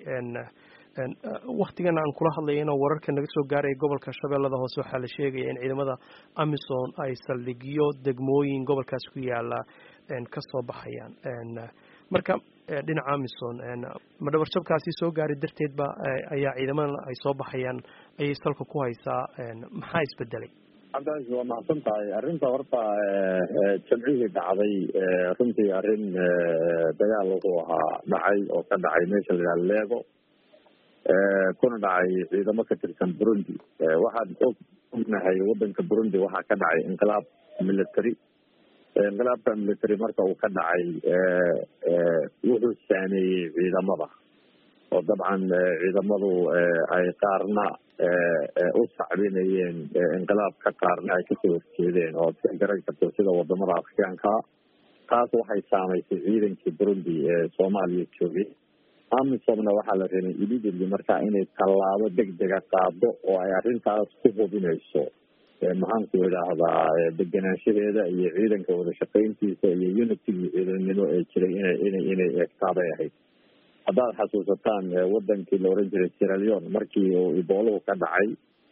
waqtigan aan kula hadlayno wararka naga soo gaaray gobolka Shabeellada Hoose waxa la sheegay in ciidamada Amisom ay saldhigyo degmooyin gobolkaas ku yaala ka soo baxayaan marka dhinaca Amisom ma dhabarjabkaasi soo gaaray darteed ba ayaa ciidamada ay soo baxayaan ay salka ku haysaa maxaa isbedelay cabdaas waa mahadsan tahay arrinta horta jamcihii dhacday runtii arrin dagaal wuxuu ahaa dhacay oo ka dhacay meesha la yidhaha Lego kuna dhacay ciidamo ka tirsan Burundi waxaan ognahay wadanka Burundi waxaa ka dhacay inqilaab military inqilaabka military marka uu ka dhacay wuxuu saameeyey ciidamada oo dabcan ciidamadu ay qaarna u sacbinayeen inqilaabka qaarna ay kasoo horjeedeen oo si garan karto sida wadamada Afrikaanka taas waxay saameysay ciidankii Burundi ee Soomaaliya joogay Amisomna waxaa la rabay immediately marka inay tallaabo degdega qaado oo ay arrintaas ku hubinayso maxaan ku idhaahdaa deganaanshadeeda iyo ciidanka wada shaqayntiisa iyo unitygii ciidanimo ee jiray inay inay inay eegtaabay ahayd haddaad xasuusataan wadankii la oran jiray Sierra Leone markii uu Ebola ka dhacay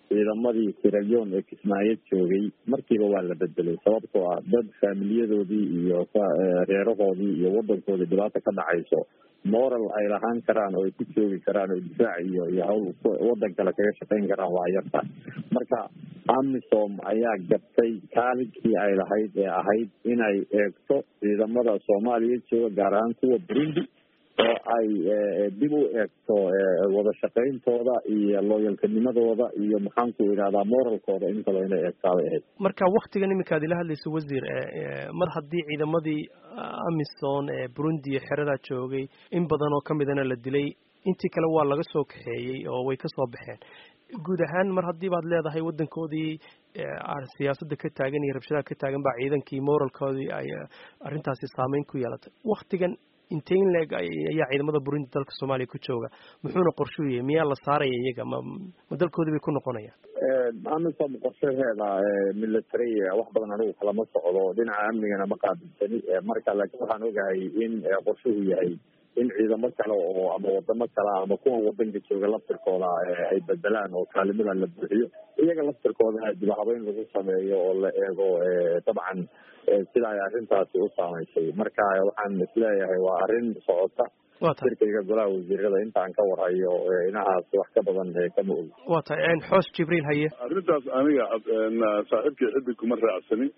ciidamadii siralyon ee kismaayo joogay markiiba waa la bedelay sababtoo ah dad faamiliyadoodii iyo reerahoodii iyo wadankoodii dhibaata ka dhacayso moral ay lahaan karaan oo ay ku joogi karaan oo difaac iyo iyo hawl wadan kale kaga shaqayn karaan waa yarta marka amisom ayaa gabtay kaalinkii ay lahayd ee ahayd inay eegto ciidamada soomaaliya jooga gaar ahaan kuwa burundi oo ay dib u eegto wada shaqayntooda iyo looyalkanimadooda iyo maxaan ku idhahdaa moralkooda intaba inay eegtaabay ahayd marka waktigan iminka ad ila hadlayso wasiir mar haddii ciidamadii amisom ee burundi iyo xeradaa joogay in badan oo kamidana la dilay intii kale waa laga soo kaxeeyey oo way kasoo baxeen guud ahaan mar haddii baad leedahay wadankoodii siyaasadda ka taagan iyo rabshadaha ka taagan baa ciidankii moralkoodii ay arrintaasi saameyn ku yeelatay waktigan intee in leeg ayaa ciidamada burundi dalka soomaaliya ku jooga muxuuna qorshuu yahay miyaa la saaraya iyaga ma ma dalkoodii bay ku noqonayaan amisom qorshaheeda military wax badan anigu kalama socdo dhinaca amnigana ma qaabilsani marka laakiin waxaan ogahay in qorshuhu yahay in ciidamo kale oo ama wadamo kale ama kuwan wadanka jooga laftirkooda ay bedelaan oo kaalimada la buuxiyo iyaga laftirkooda dib habeyn lagu sameeyo oo la eego dabcan sida ay arrintaasi u saamaysay marka waxaan isleeyahay waa arrin socota shirkayga golaha wasiirada intaan ka warhayo inahaas wax ka badan kama og waa tahay xoos jibriil haye arrintaas aniga saaxiibkii xidig kuma raacsani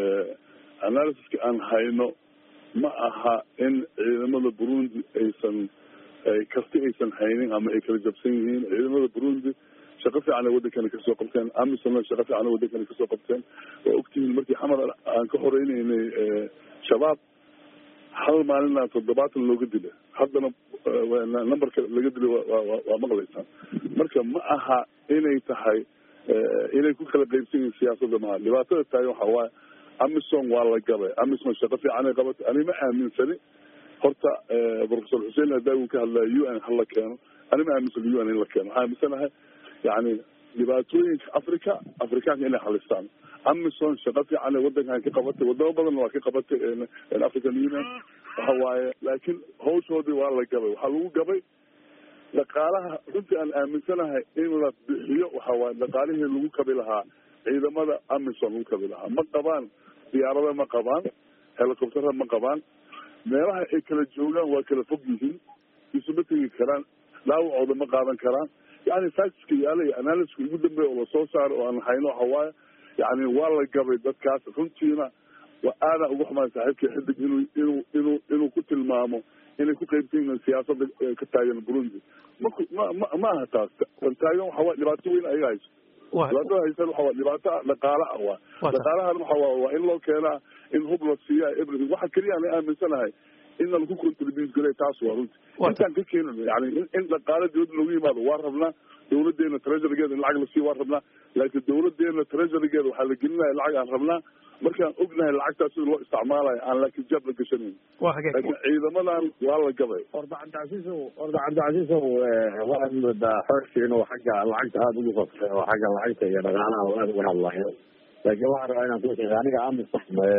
analysiska aan hayno ma aha in ciidamada burundi aysan karti aysan haynin ama ay kala jabsan yihiin ciidamada burundi shaqo fiican ay wadankana kasoo qabteen amisomna shaqo fiican ay wadankana kasoo qabteen waa ogtihiin markii xamar aan ka horeynaynay shabaab hal maalina toddobaatan looga dila haddana numberka laga dilay waa maqlaysaan marka ma aha inay tahay inay ku kala qaybsan yihiin siyaasadda maaha dhibaatada tahay waxa waaye amisom waa la gabay amisom shaqo fiican ay qabatay ani ma aaminsani horta professor xuseen hadaagu ka hadlaya u n hala keeno ani ma aaminsani u n in la keeno waxaa aaminsanahay yani dhibaatooyinka africa afrikaanka inay halistaan amisom shaqo fiican ay wadankan ka qabatay wadamo badan waa ka qabatay african union waxa waaye laakiin hawshoodii waa la gabay waxaa lagu gabay dhaqaalaha runtii aan aaminsanahay in la bixiyo waxa waaye dhaqaalihii lagu kabi lahaa ciidamada amisom lagu kabi lahaa ma qabaan diyaarada ma qabaan helicoptera ma qabaan meelaha ay kala joogaan waa kala fog yihiin isuma tegi karaan dhaawacooda ma qaadan karaan yani factska yaala iyo analyska ugu dambeeya oo lasoo saaro oo aan hayno waxa waaye yani waa la gabay dadkaas runtiina waa aadaan uga xumaan saaxiibkii xidig inuu inuu inuu inuu ku tilmaamo inay ku qaybsan yihiin siyaasada ka taagan burundi ma ma ma aha taas taagan waxa waaye dhibaato weyn ayaga hayso dhibaatada haysan waxa waa dhibaato dhaqaala ah waa dhaqaalahan waxa waa waa in loo keenaa in hub la siiya everything waxa keliya aan aaminsanahay in lagu contribute galay taas waa runti intaan ka keenano yani in dhaqaala dawladda lagu yimaado waa rabnaa dawladeena treasurygeeda in lacag la siiyo waa rabnaa laakiin dawladeena treasurygeeda waxaa la gelinaya lacag aan rabnaa markaan ognahay lacagtaas sida loo isticmaalayo aan laakiin jab la gashanayn laakiin ciidamadan waa la gabay orda cabdicasiis orda cabdicasiis waxaad moodaa xorshi inuu xagga lacagta aada ugu qabtay oo xagga lacagta iyo dhaqaalaha aada uga hadlayo laakiin waxaan rabaa inaan ku sheega aniga amisom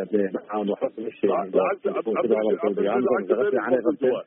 aan waxba kuma sheegin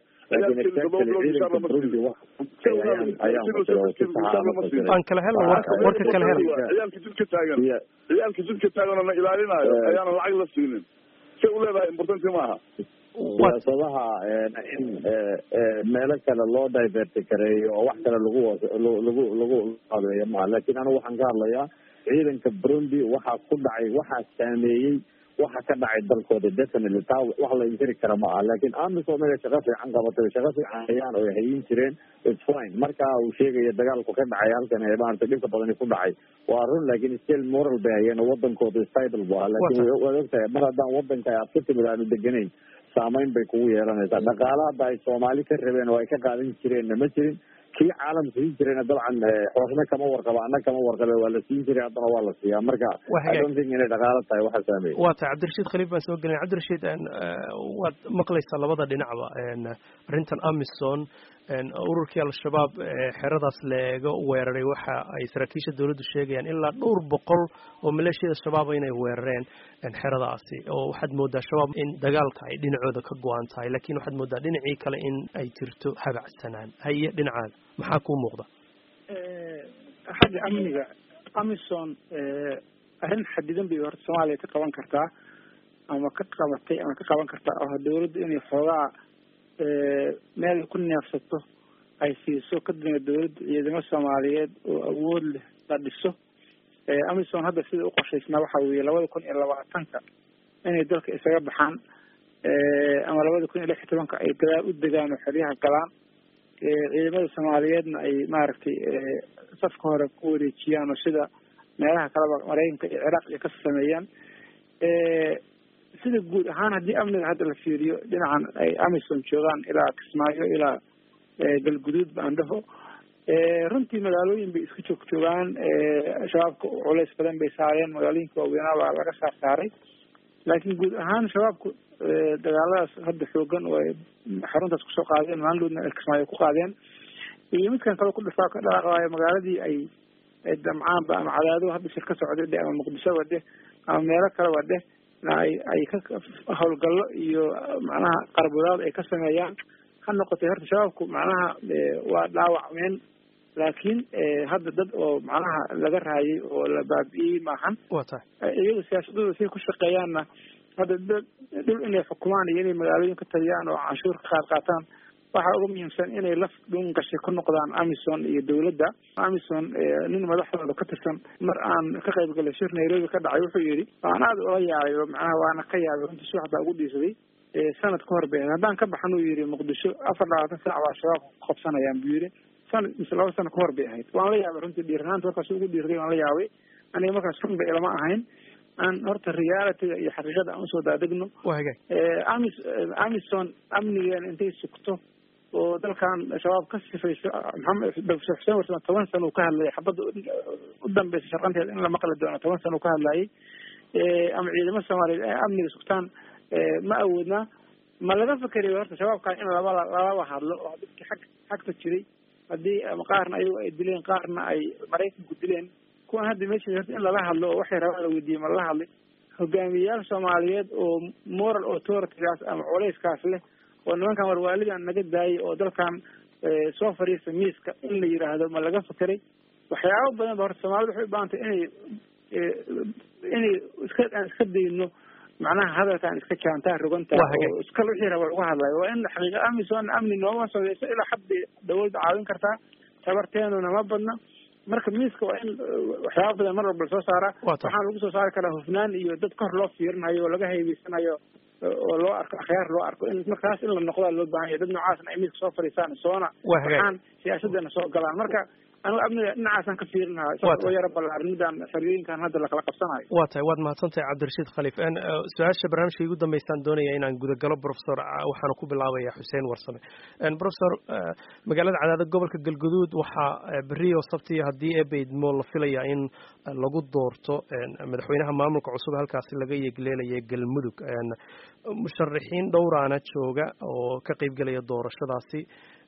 aan kala helno warka warka kala helno ciyaalka jidka taagan ciyaalka jidka taagan na ilaalinayo ayaana lacag la siinin say u leedahay importanti maaha siyaasadaha in meelo kale loo diverti kareeyo oo wax kale lagu lagu lagu adeeyo maaha laakiin anigu waxaan ka hadlayaa ciidanka burundi waxaa ku dhacay waxaa saameeyey waxa ka dhacay dalkooda definitely taa wax la inkiri kara ma aha laakiin amisom inay shaqo fiican qabatay shaqo fiican hayaan oo ay hayin jireen it's fine marka uu sheegaya dagaalku ka dhacay halkan ee maaragtay dhibka badani ku dhacay waa run laakiin still moral bay hayeen oo wadankooda stable bu aha laakiin waad ogtahay mar haddaan wadanka aad ka timid aanu deganayn saameyn bay kugu yeelanaysaa dhaqaalaha hadda ay soomaali ka rabeen oo ay ka qaadan jireenna ma jirin kii caalam siin jirayna dabcan xoosna kama warqaba anna kama warqabe waa la siin jiray haddana waa la siiyaa marka I don't think inay dhaqaalo tahay waxa saameeyay waa tahay cabdirashiid khaliif baan soo gelin cabdirashiid waad maqlaysaa labada dhinacba arrintan amisom ururkii al-shabaab xeradaas leega weeraray waxa ay saraakiisha dawladdu sheegayaan ilaa dhowr boqol oo maleeshiyada shabaab inay weerareen xeradaasi oo waxaad moodaa shabaab in dagaalka ay dhinacooda ka go-an tahay laakiin waxaad moodaa dhinacii kale in ay jirto habacsanaan haye dhinacaada maxaa kuu muuqda xagga amniga amisom arrin xadidan bay horta soomaaliya ka qaban kartaa ama ka qabatay ama ka qaban kartaa oo dawladda inay xoogaa meel ku neefsato ay siiso kadibna dawladda ciidamo soomaaliyeed oo awood leh la dhiso amisom hadda sida u qorshaysnaa waxa weeye labada kun iyo labaatanka inay dalka isaga baxaan ama labada kun iyo lix iyo tobanka ay gadaal u degaan oo xeryaha galaan ciidamada soomaaliyeedna ay maaragtay safka hore ku wareejiyaan oo sida meelaha kaleba maraykanka iyo ciraaq iyo ka sameeyaan sida guud ahaan haddii amniga hadda la fiiriyo dhinacan ay amisom joogaan ilaa kismaayo ilaa galguduud baan dhaho runtii magaalooyin bay iska joog joogaan shabaabka culays badan bay saareen magaalooyinka waaweynaa baa laga saar saaray laakiin guud ahaan shabaabku dagaaladaas hadda xoogan oo ay xaruntaas kusoo qaadeen maanloodna kismaayo ku qaadeen iyo midkan kale ku dhifaa ka dhaqaayo magaaladii ay damcaanba ama cadaado hadda shir ka socday dhe ama muqdisho wade ama meelo kale wade ay ay ka howlgallo iyo macnaha qarbudaad ay ka sameeyaan ha noqotay horta shabaabku macnaha waa dhaawacmeen laakiin hadda dad oo macnaha laga raayay oo la baabi'iyey maahan iyagu siyaasadooda siay ku shaqeeyaanna hadda dhul inay xukumaan iyo inay magaalooyin ka taliyaan oo canshuur ka qaad qaataan waxaa uga muhiimsan inay laf dhun gashay ku noqdaan amisom iyo dawladda amisom nin madaxdooda ka tirsan mar aan ka qayb galay shir nairobi ka dhacay wuxuu yidhi waan aada ula yaabay oo macnaha waana ka yaabay runtii subax baa ugu dhiisaday sanad ka hor bay haddaan ka baxan uu yidhi muqdisho afar labaatan sanac baa shabaab qabsanayaan buu yidhi sanad mise laba sano ka hor bay ahayd waan la yaabay runtii dhiiranaanta markaas ugu dhiirday waan la yaabay aniga markaas run ba ilama ahayn aan horta realityga iyo xaqiiqada aan usoo daadegno amis amisom amnigeena intay sugto oo dalkan shabaab ka sifayso maxamed doctor xuseen warsame toban sano uu ka hadlayay xabadda u dambeysa sharqanteeda in la maqli doono toban sano uu ka hadlayay ama ciidamo soomaaliyeed ay amniga sugtaan ma awoodnaa ma laga fikeriyo horta shabaabkan in laba lalaba hadlo oo dadkii xag xagta jiray haddii ama qaarna ayagu ay dileen qaarna ay maraykanku dileen kuwan hadda meesha horta in lala hadlo oo waxay rabaan la weydiiyey ma lala hadlay hogaamiyayaal soomaaliyeed oo moral authoritygaas ama culeyskaas leh oo nimankan warwaalidan naga daayay oo dalkan soo fariista miiska in la yidhaahdo ma laga fekeray waxyaabo badan ba horta soomaalida waxay u baahantay inay inay iska aan iska dayno macnaha hadalkaan iska jaantaa rogantaa oo iska wixii raba lagu hadlayo waa in xaqiiqa amisom amni nooma sodeyso ilaa xad bay dawladda caawin kartaa tabarteenuna ma badna marka miiska waa in waxyaaba badan mar walba lasoo saaraa waxaan lagu soo saari karaa hufnaan iyo dad kor loo fiirinayo oo laga haybeysanayo oo loo arko akhyaar loo arko in markaas in la noqdaa loo baahan yahay dad noocaasna ay miiska soo fadhiisaan soona waxaan siyaasadana soo galaan marka anigu amniga dhinacaasaan ka fiirin lahaa isagoo yaro ballaarin midaan xeriyooyinkan hadda lakala qabsanayo waa tahay waad mahadsantahay cabdirashiid khaliif su-aasha barnaamijka igu dambeysaan doonaya inaan gudagalo professor waxaana ku bilaabaya xuseen warsame professor magaalada cadaadad gobolka galguduud waxaa beriyo sabti haddii eebaydmo la filaya in lagu doorto madaxweynaha maamulka cusub halkaasi laga yeegleelaya galmudug musharaxiin dhowraana jooga oo ka qaybgelaya doorashadaasi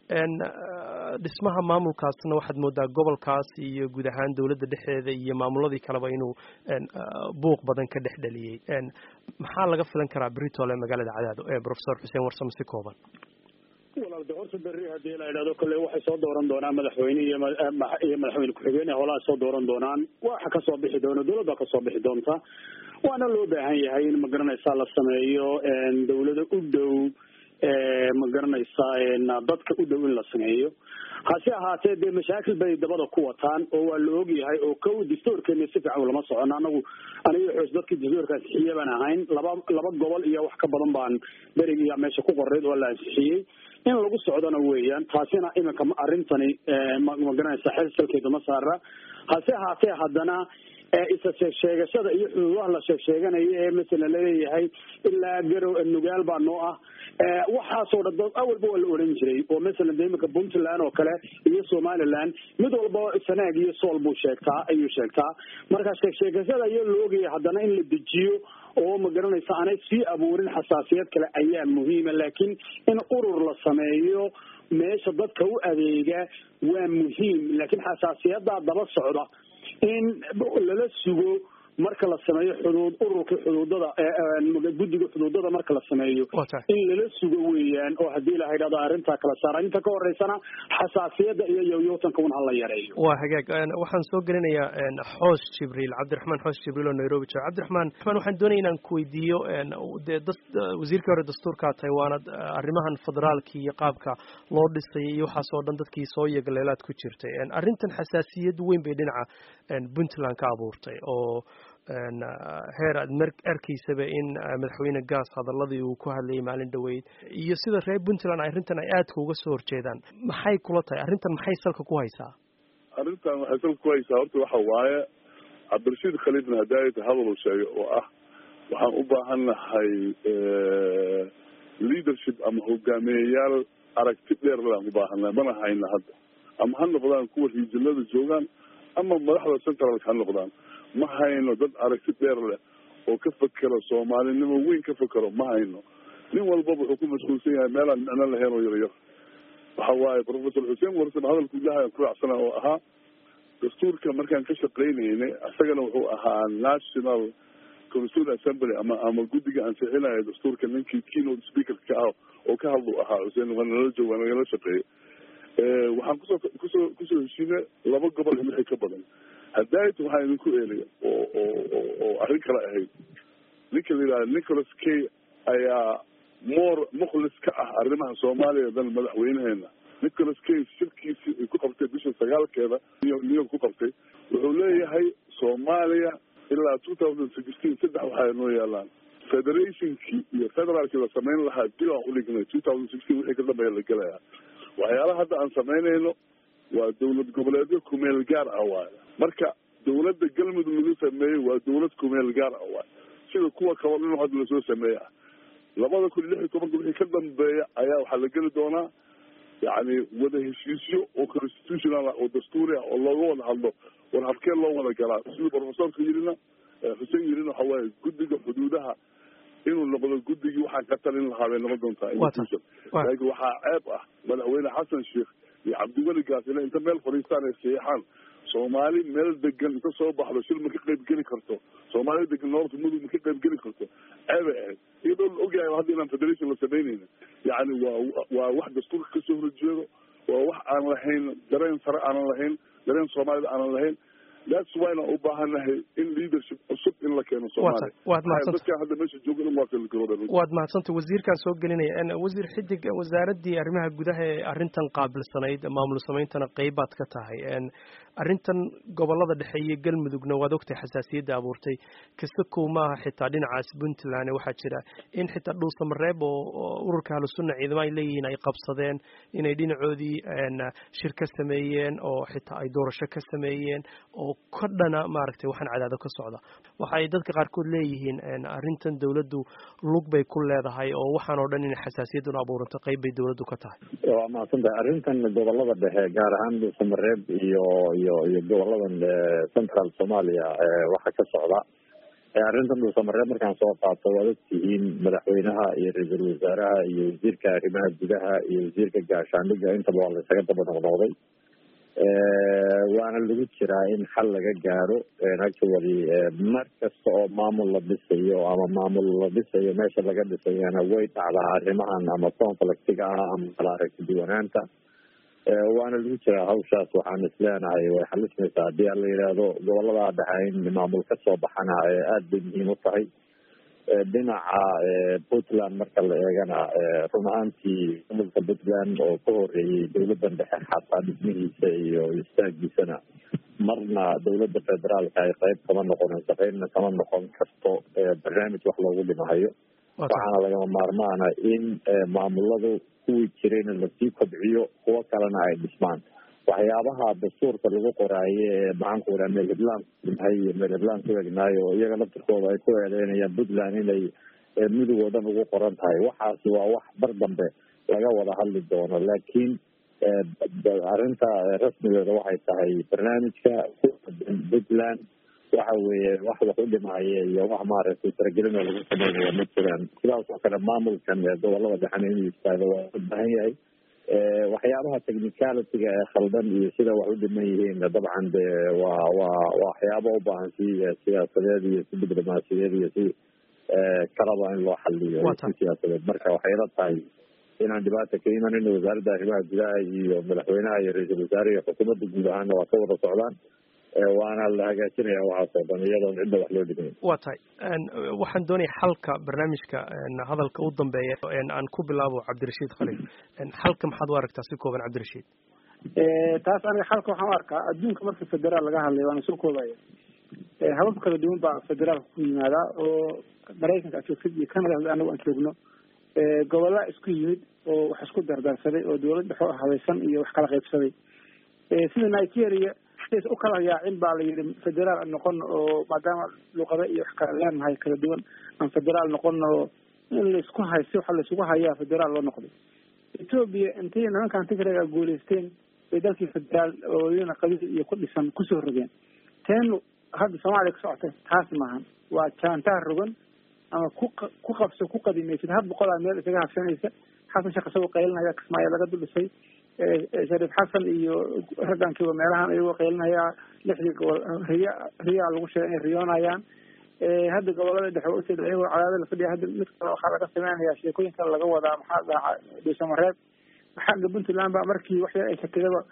dhismaha maamulkaasna waxaad moodaa gobolkaas iyo guud ahaan dawladda dhexdeeda iyo maamuladii kaleba inuu buuq badan ka dhex dhaliyey maxaa laga filan karaa britole magaalada cadaado ee professor xuseen warsame si kooban walaal horta berri haddii la idhahdo kolley waxay soo dooran doonaan madaxweyne iyo iyo madaxweyne ku-xigeenaha holaha soo dooran doonaan waxa kasoo bixi doona dawladda kasoo bixi doonta waana loo baahan yahay in magaranaysaa la sameeyo dawlada u dhow ma garanaysaa dadka u dhow in la sameeyo hase ahaatee dee mashaakil bay dabada ku wataan oo waa la ogyahay oo kow dastuurkeena si fiican lama socono anagu aniga xoos dadkii dastuurka ansixiyey baan ahayn laba laba gobol iyo wax ka badan baan berigiiya meesha ku qoreyd oo la ansixiyey in lagu socdona weeyaan taasina iminka arrintani ma garanaysaa xilsalkeedu ma saara hase ahaatee haddana isa sheegashada iyo xuduudaha la sheegsheeganayo ee masala laleeyahay ilaa garow nugaal baa noo ah waxaasoo dhan dad awalba waa la odhan jiray oo masalan de iminka puntland oo kale iyo somaliland mid walba sanaag iyo sool buu sheegtaa ayuu sheegtaa marka sheegsheegashada iyo la ogaya haddana in la dejiyo oo ma garanaysa aanay sii abuurin xasaasiyad kale ayaa muhiima laakiin in urur la sameeyo meesha dadka u adeega waa muhiim laakiin xasaasiyadaa daba socda in lala sugo marka la sameeyo xuduud ururka xuduudada guddiga xuduudada marka la sameeyo in lala sugo weeyaan oo haddii la yidhahdo arrintaa kala saara inta ka horeysana xasaasiyadda iyo yoyootanka un hala yareeyo. waa hagaag waxaan soo gelinayaa xoos jibriil cabdiraxmaan xoos jibriil oo nairobi jooga. cabdiraxmaan waxaan doonaya inaan ku weydiiyo dee wasiirkii hore dastuurkaa tahay waana arrimahan federaalka iyo qaabka loo dhisay iyo waxaas oo dhan dadkii soo yagaleelaad ku jirtay. arrintan xasaasiyad weyn bay dhinaca puntland ka abuurtay oo heer aad arkaysaba in madaxweyne gaas hadaladii uu ku hadlayay maalin dhaweyd iyo sida reer puntland arrintan ay aadka uga soo horjeedaan. maxay kula tahay arrintan maxay salka ku haysaa? arrintan waxay salka ku haysaa horta waxa waaye cabdirashiid khaliifna hadaayata hadal uu sheegay oo ah waxaan u baahan nahay leadership ama hogaamiyeyaal aragti dheer laan u baahannahay mana hayna hadda ama ha noqdaan kuwa riijinada joogaan ama madaxda centralka ha noqdaan ma hayno dad aragti dheer leh oo ka fekero soomaalinimo weyn ka fekero ma hayno. nin walbaba wuxuu ku mashquulsan yahay meelaan micno lahayn oo yaryar. waxa waaye professor xuseen warsan hadalku ilahay ku raacsana oo ahaa dastuurka markaan ka shaqaynaynay isagana wuxuu ahaa national constituent assembly ama ama guddiga ansixinaya dastuurka ninkii keynote speaker ka ah oo ka hadlu ahaa xuseen waa nala jooga nagala shaqeeyo. waxaan kusoo kusoo kusoo heshiinay laba gobol iyo wixii ka badan. hadaayta waxaa idinku eelaya oo oo oo arrin kale ahayd ninka la yidhahda nicholas kay ayaa more mukhlis ka ah arrimaha soomaaliya dan madaxweynaheena. nicholas kay shirkiisii ay ku qabtay bisha sagaalkeeda new york ku qabtay wuxuu leeyahay soomaaliya ilaa two thousand sixteen saddex waxay noo yaalaan federationkii iyo federaalkii la samayn lahaa dib aan udhignay two thousand sixteen wixii ka dambeeya la gelayaa. waxyaalaha hadda aan samaynayno waa dawlad goboleedyo kumeel gaar ah waayo. marka dawladda galmudug lagu sameeyey waa dawlad kumeel gaar ah waayo sida kuwa kabalino hadda lasoo sameeya. labada kun iyo lix iyo tobanka wixii ka dambeeya ayaa waxaa la geli doonaa yacni wada heshiisyo oo constitutional ah oo dastuuri ah oo looga wada hadlo war habkee loo wada galaa siduu professorka yirina xuseen yirina waxa waaye guddiga xuduudaha inuu noqdo guddigii waxaan ka talin lahaa bay noqon doontaa institution. laakiin waxaa ceeb ah madaxweyne xasan sheekh iyo cabdiweli gaas inay inta meel fadhiistaan ay saxiixaan soomaali meel degan inta soo baxdo shil ma ka qayb geli karto soomaali degan noorta mudug ma ka qayb geli karto ceebay ahayd iyadoo la ogyahay hadda inaan federation la samaynayna. yacni waa waa wax dastuurka kasoo horjeedo waa wax aan lahayn dareen sare aanan lahayn dareen soomaalida aanan lahayn. that's why na u baahanahay in leadership cusub in la keeno Soomaaliya. waad mahadsan dadka hadda meesha jooga in waa kala garoobay. waad mahadsantahay wasiirkan soo gelinaya wasiir xidig wasaaradii arrimaha gudaha ee arrintan qaabilsanayd maamul sameeyntana qaybaad ka tahay arrintan gobolada dhexe iyo galmudugna waad ogtay xasaasiyadda abuurtay kasta koomaha xitaa dhinacaas Puntland waxaa jira in xitaa dhul samareeb oo ururka ahlu sunna ciidamada ay leeyihiin ay qabsadeen inay dhinacoodii shirka sameeyeen oo xitaa ay doorasho ka sameeyeen oo ka dhana maaragtay waxaan cadaado ka socda. waxa ay dadka qaarkood leeyihiin arrintan dawladdu lug bay ku leedahay oo waxaan oo dhan in xasaasiyaddu abuuranto qayb bay dawladdu ka tahay. waa maasanta arrintan gobolada dhexe gaar ahaan dhul samareeb iyo iyo iyo goboladan central Soomaaliya waxa ka socda arrintan dhul samareeb markaan soo qaato waad ogtihiin madaxweynaha iyo ra'iisul wasaaraha iyo wasiirka arrimaha gudaha iyo wasiirka gaashaandhigga intaba waa la isaga daba noqnoqday. waana lagu jiraa in xal laga gaaro actually mar kasta oo maamul la dhisayo ama maamul la dhisayo meesha laga dhisayana way dhacdaa arrimahan ama conflictiga ah ama kala aragti duwanaanta. waana lagu jiraa hawshaas waxaan isleenahay way xalismaysaa haddii aan la yidhaahdo gobolada dhexe in maamul ka soo baxana aada bay muhiim u tahay. dhinaca Puntland marka la eegana run ahaantii gobolka Puntland oo ka horeeyay dawladdan dhexe xataa dhismihiisa iyo istaagiisana marna dawladda federaalka ay qayb kama noqonayso qaybna kama noqon karto barnaamij wax loogu dhimahayo. waxaana lagama maarmaana in maamuladu kuwii jirayna lasii kobciyo kuwo kalena ay dhismaan. waxyaabaha dastuurka lagu qoraaye ee maxaan ku idhaha meelhiblaan hay meelhiblaan ku egnaayo oo iyaga laftirkooda ay ku eedeynayaan Puntland inay midowoodan ugu qoran tahay waxaasi waa wax bar dambe laga wada hadli doono. laakiin arrinta rasmigeeda waxay tahay barnaamijka Puntland waxa weeye wax wax u dhimaaye iyo wax maaragtay taragelin oo lagu sameynaya ma jiraan. sidaas oo kale maamulkan gobolada dhexena inuu istaago waa u baahan yahay waxyaabaha technicalityga ee khaldan iyo sida wax u dhiman yihiin dabcan de waa waa waxyaabo u baahan si siyaasadeed iyo si diblomaasiyadeed iyo si kalaba in loo xaliyo si siyaasadeed marka waxay la tahay inaan dhibaata ka imanin wasaaradda arrimaha gudaha iyo madaxweynaha iyo ra-iisul wasaare iyo xukuumadda guud ahaana waa ka wada socdaan waana la hagaajinaya waxaasoo dhan iyadoon cidda wax loo dhimayn. waa tahay waxaan doonaya xalka barnaamijka hadalka u dambeeya aan ku bilaabo cabdirashiid khaliil xalka maxaad u aragtaa si kooban cabdirashiid? taas aniga xalka waxaan u arkaa adduunka marka federaal laga hadlay waana soo koobaya habab kala duwan baa federaalka ku yimaadaa oo maraykanka aad joogtid iyo canada anagu aan joogno gobollaa isku yimid oo wax isku dardarsaday oo dawlad dhexo habaysan iyo wax kala qaybsaday sida nigeria sidaas u kala yaacin baa la yidhi federaal aan noqono oo maadaama luqada iyo wax kala leenahay kala duwan aan federaal noqono in laisku haysto waxa laisugu hayaa federaal loo noqday. ethiopia intay nimankan tigreega guulaysteen bay dalkii federaal oo iyana qabiil iyo ku dhisan kusoo rogeen. teenu hadda soomaaliya ka socota taas maahan waa jaantaa rogan ama ku ku qabso ku qadimaysid hab boqolaa meel isaga habsanaysa xasan sheekh isagoo qaylinaya kismaayo laga duldhisay shariif xasan iyo raggankiiba meelahan iyagoo qaylinaya lixdii gobol riya riyaa lagu sheegay inay riyoonayaan hadda gobolada dhexe useeda iyagoo cadaada la fadhiya hadda mid kale waxaa laga sameynaya sheekooyin kale laga wadaa maxaa dhaca dhuusamareeb xagga puntland baa markii wax yar ay shakigaba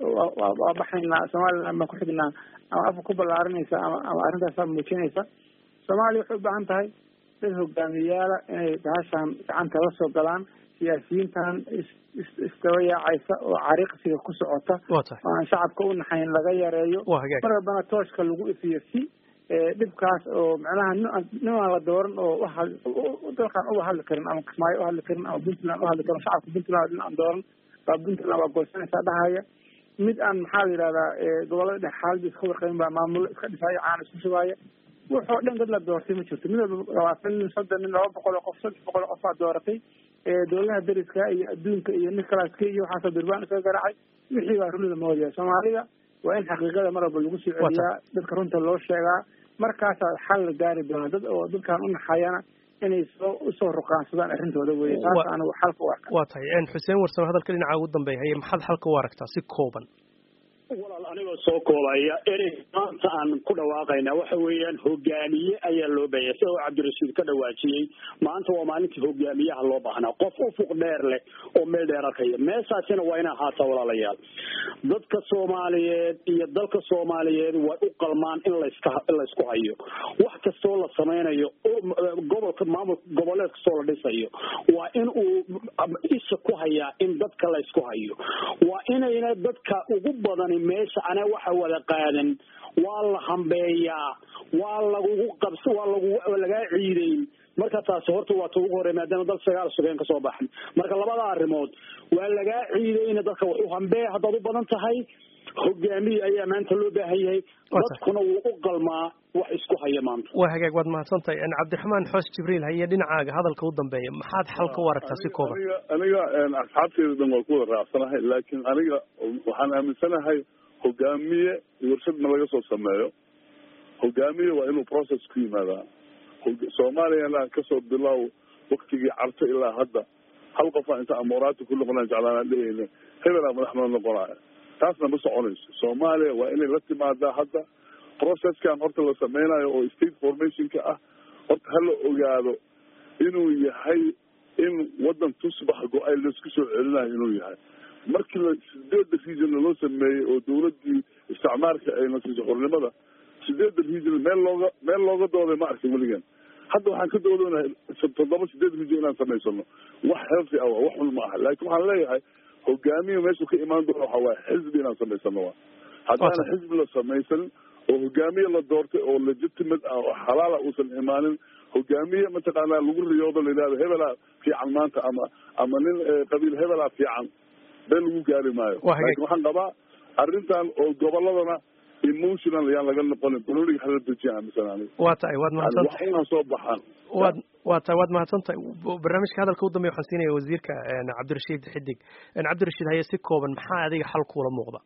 waa baxaynaa somaliland baan ku xignaa ama afka ku ballaarinaysa ama ama arrintaasaa muujinaysa. soomaaliya waxay u baahan tahay dad hogaamiyayaala inay bahashaan gacanta la soo galaan siyaasiyiintan isdaba yaacaysa oo cariiqsiga ku socota oo aan shacabka u naxayn laga yareeyo mar walbana tooshka lagu ifiyo si dhibkaas oo macnaha ninaan la dooran oo dalkaan uga hadli karin ama kismaayo u hadli karin ama puntland u hadli karin shacabka puntland aan dooran baa puntland waa goosanaysaa dhahaya mid aan maxaa la yidhahdaa gobolada dhex xaaladda iska warqabin baa maamulo iska dhisaayo caana isku shubaaya wuxoo dhan dad la doortay ma jirto mid walba labaatan nin soddon nin laba boqol oo qof saddex boqol oo qof baa dooratay dowladaha dariska iyo adduunka iyo nicolaaska iyo waxaasoo durbaan isaga garaacay wixii baa runida moodaya. soomaalida waa in xaqiiqada mar walba lagu soo celiyaa dadka runta loo sheegaa markaasaa xal la gaari doona dad oo dadkaan u naxayana inay soo usoo ruqaansadaan arrintooda weye taas anigu xalka u arka. waa tahay xuseen warsame hadalka dhinaca ugu dambeeya haye maxaad xalka u aragtaa si kooban? walaal anigoo soo koobaya erey maanta aan ku dhawaaqayna waxa weeyaan hogaamiye ayaa loo baahaya sida uu cabdirashiid ka dhawaajiyey maanta waa maalintii hogaamiyaha loo baahnaa qof ufuq dheer leh oo meel dheer arkaya meeshaasina waa inaa haataa walaalayaal dadka soomaaliyeed iyo dalka soomaaliyeed way u qalmaan in laska in laysku hayo wax kastoo la sameynayo oo gobolka maamul goboleed kastoo la dhisayo waa in uu isha ku hayaa in dadka laysku hayo waa inayna dadka ugu badan meesha ana waxa wada qaadan waa la hambeeyaa waa lagu qabso waa lagu laga ciideyn marka taas horta waa ugu horeeyay maadaama dal sagaal sugeen ka soo baxay marka labada arrimood waa laga ciideyn dadka wuxuu hambee hadda u badan tahay hogaamiye ayaa maanta loo baahan yahay dadkuna wuu u qalmaa wax isku haya maanta. waa hagaag waad mahadsantahay cabdiraxmaan xoos jibriil haye dhinacaaga hadalka u dambeeya maxaad xalka u aragtaa si kooban? aniga aniga asxaabteeda dhan waa ku wada raacsanahay laakiin aniga waxaan aaminsanahay hogaamiye warshad ma laga soo sameeyo hogaamiye waa inuu process ku yimaadaa. soomaaliyana kasoo bilow waktigii carto ilaa hadda hal qofa inta amoraati ku noqonaa jeclaanaan dhehayna hebelaa madaxnimo noqonaya taasna ma soconayso. soomaaliya waa inay la timaadaa hadda processkan horta la sameynayo oo state formationka ah horta hala ogaado inuu yahay in wadan tusbax go-ay laisku soo celinayo inuu yahay. markii la sideeda region loo sameeyey oo dawladii isticmaalka ay nasiiso xornimada sideeda region meel looga meel looga dooday ma arkin weligan. hadda waxaan ka doodonahay toddoba sideed region inaan samaysano wax healthy ah wax xun ma aha laakiin waxaan leeyahay hogaamiye meeshu ka imaan doono waxa waaye xisbi inaan samaysano waa haddaana xisbi la samaysan oo hogaamiye la doortay oo legitimate ah oo xalaala uusan imaanin hogaamiye mataqaanaa lagu riyoodo la yidhahdo hebelaa fiican maanta ama ama nin qabiil hebelaa fiican been lagu gaari maayo. laakiin waxaan qabaa arrintan oo goboladana emotional yaan laga noqonin bololiga hala dejiya amisan aniga. waa tahay waad mahadsantahay waxayna soo baxaan waad waa tahay waad mahadsantahay barnaamijka hadalka u dambeeya waxaan siinaya wasiirka cabdirashiid xidig. cabdirashiid haye si kooban maxaa adiga xal kuula muuqda?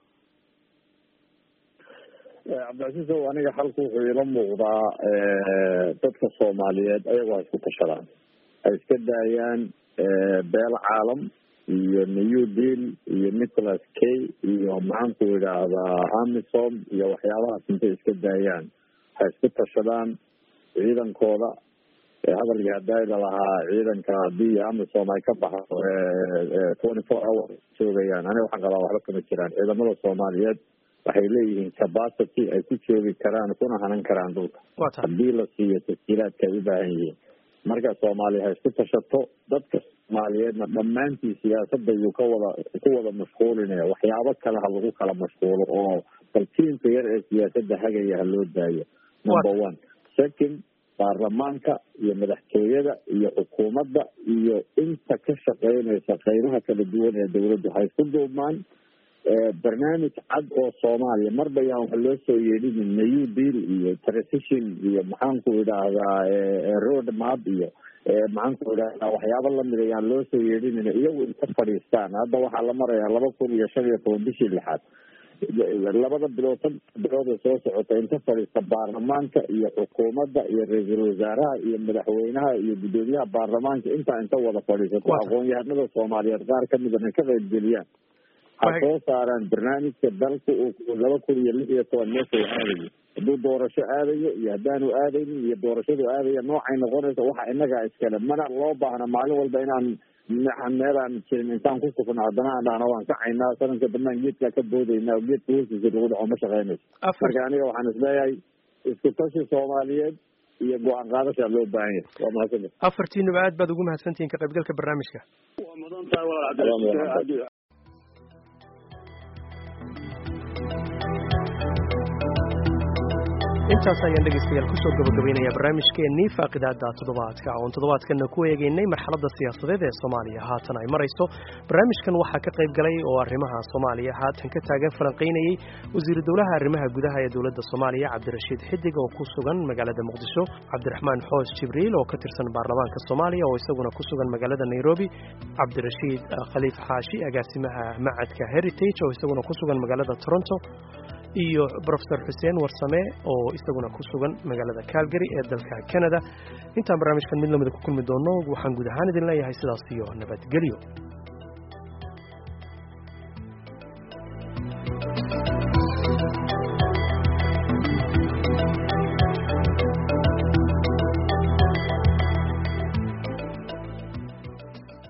cabdicasiis o aniga xalku wuxuu ila muuqdaa dadka soomaaliyeed ayagoo ha isku tashadaan ay iska daayaan beel caalam iyo new deal iyo nicholas kay iyo maxaanku idhaahdaa amisom iyo waxyaabahaas intay iska daayaan waxay isku tashadaan ciidankooda hadalkii hadayda lahaa ciidanka haddii amisom ay ka baxdo twenty four hours joogayaan aniga waxaan qabaa waxba kama jiraan ciidamada soomaaliyeed waxay leeyihiin capacity ay ku joogi karaan kuna hanan karaan dhulka haddii la siiyo tasjiilaadka ay u baahan yihiin marka soomaaliya ha isku tashato dadka soomaaliyeedna dhammaantii siyaasadda yuu ka wada ku wada mashquulinaya waxyaabo kale ha lagu kala mashquulo oo baltiinka yar ee siyaasadda hagaya ha loo daayo number one second baarlamaanka iyo madaxtooyada iyo xukuumadda iyo inta ka shaqeynaysa qaybaha kala duwan ee dawladdu ha isku duubmaan barnaamij cad oo soomaaliya marba yaan waxa loo soo yeedhinin new deal iyo transition iyo maxaanku idhaahdaa road map iyo maxaanku idhaahdaa waxyaabo lamid ayaan loo soo yeedhinin iyagu inta fadhiistaan hadda waxaa la marayaa laba kun iyo shan iyo toban bishii lixaad labada bilood sad bilood ee soo socota inta fadhiista baarlamaanka iyo xukuumadda iyo ra-iisul wasaaraha iyo madaxweynaha iyo guddoomiyaha baarlamaanka intaa inta wada fadhiisato aqoon-yahanada soomaaliyeed qaar kamidana ka qaybgeliyaan ha soo saaraan barnaamijka dalka uu laba kun iyo lix iyo toban meesha aadayo hadduu doorasho aadayo iyo haddaanu aadaynin iyo doorashadu aadaya noocay noqonaysa waxa inagaa iskale mana loo baahna maalin walba inaan meelaan jirin intaan ku kufna haddana aan dhahno waan kacaynaa sanadka dambaan geedkaa ka boodaynaa oo geedka hoostiisa lagu dhaco ma shaqeynayso marka aniga waxaan isleeyahay isku tashi soomaaliyeed iyo go-aan qaadashaa loo baahan yahay waa mahadsan afartiinuba aad baad ugu mahadsantihiin ka qaybgalka barnaamijka waa mudan tahay walaal intaas ayaan dhegaystayaal kusoo gabagabaynayaa barnaamijkeennii faaqidaada toddobaadka oon toddobaadkanna ku eegaynay marxaladda siyaasadeed ee soomaaliya haatan ay marayso barnaamijkan waxaa ka qayb galay oo arrimaha soomaaliya haatan ka taagan falanqaynayey wasiiru dowlaha arrimaha gudaha ee dowladda soomaaliya cabdirashiid xidig oo ku sugan magaalada muqdisho cabdiraxmaan xoos jibriil oo ka tirsan baarlamaanka soomaaliya oo isaguna ku sugan magaalada nairobi cabdirashiid khaliif xaashi agaasimaha macadka heritage oo isaguna ku sugan magaalada toronto iyo professor xuseen warsame oo isaguna ku sugan magaalada Calgary ee dalka Canada intaan barnaamijkan mid lamid ku kulmi doono waxaan guud ahaan idin leeyahay sidaas iyo nabadgelyo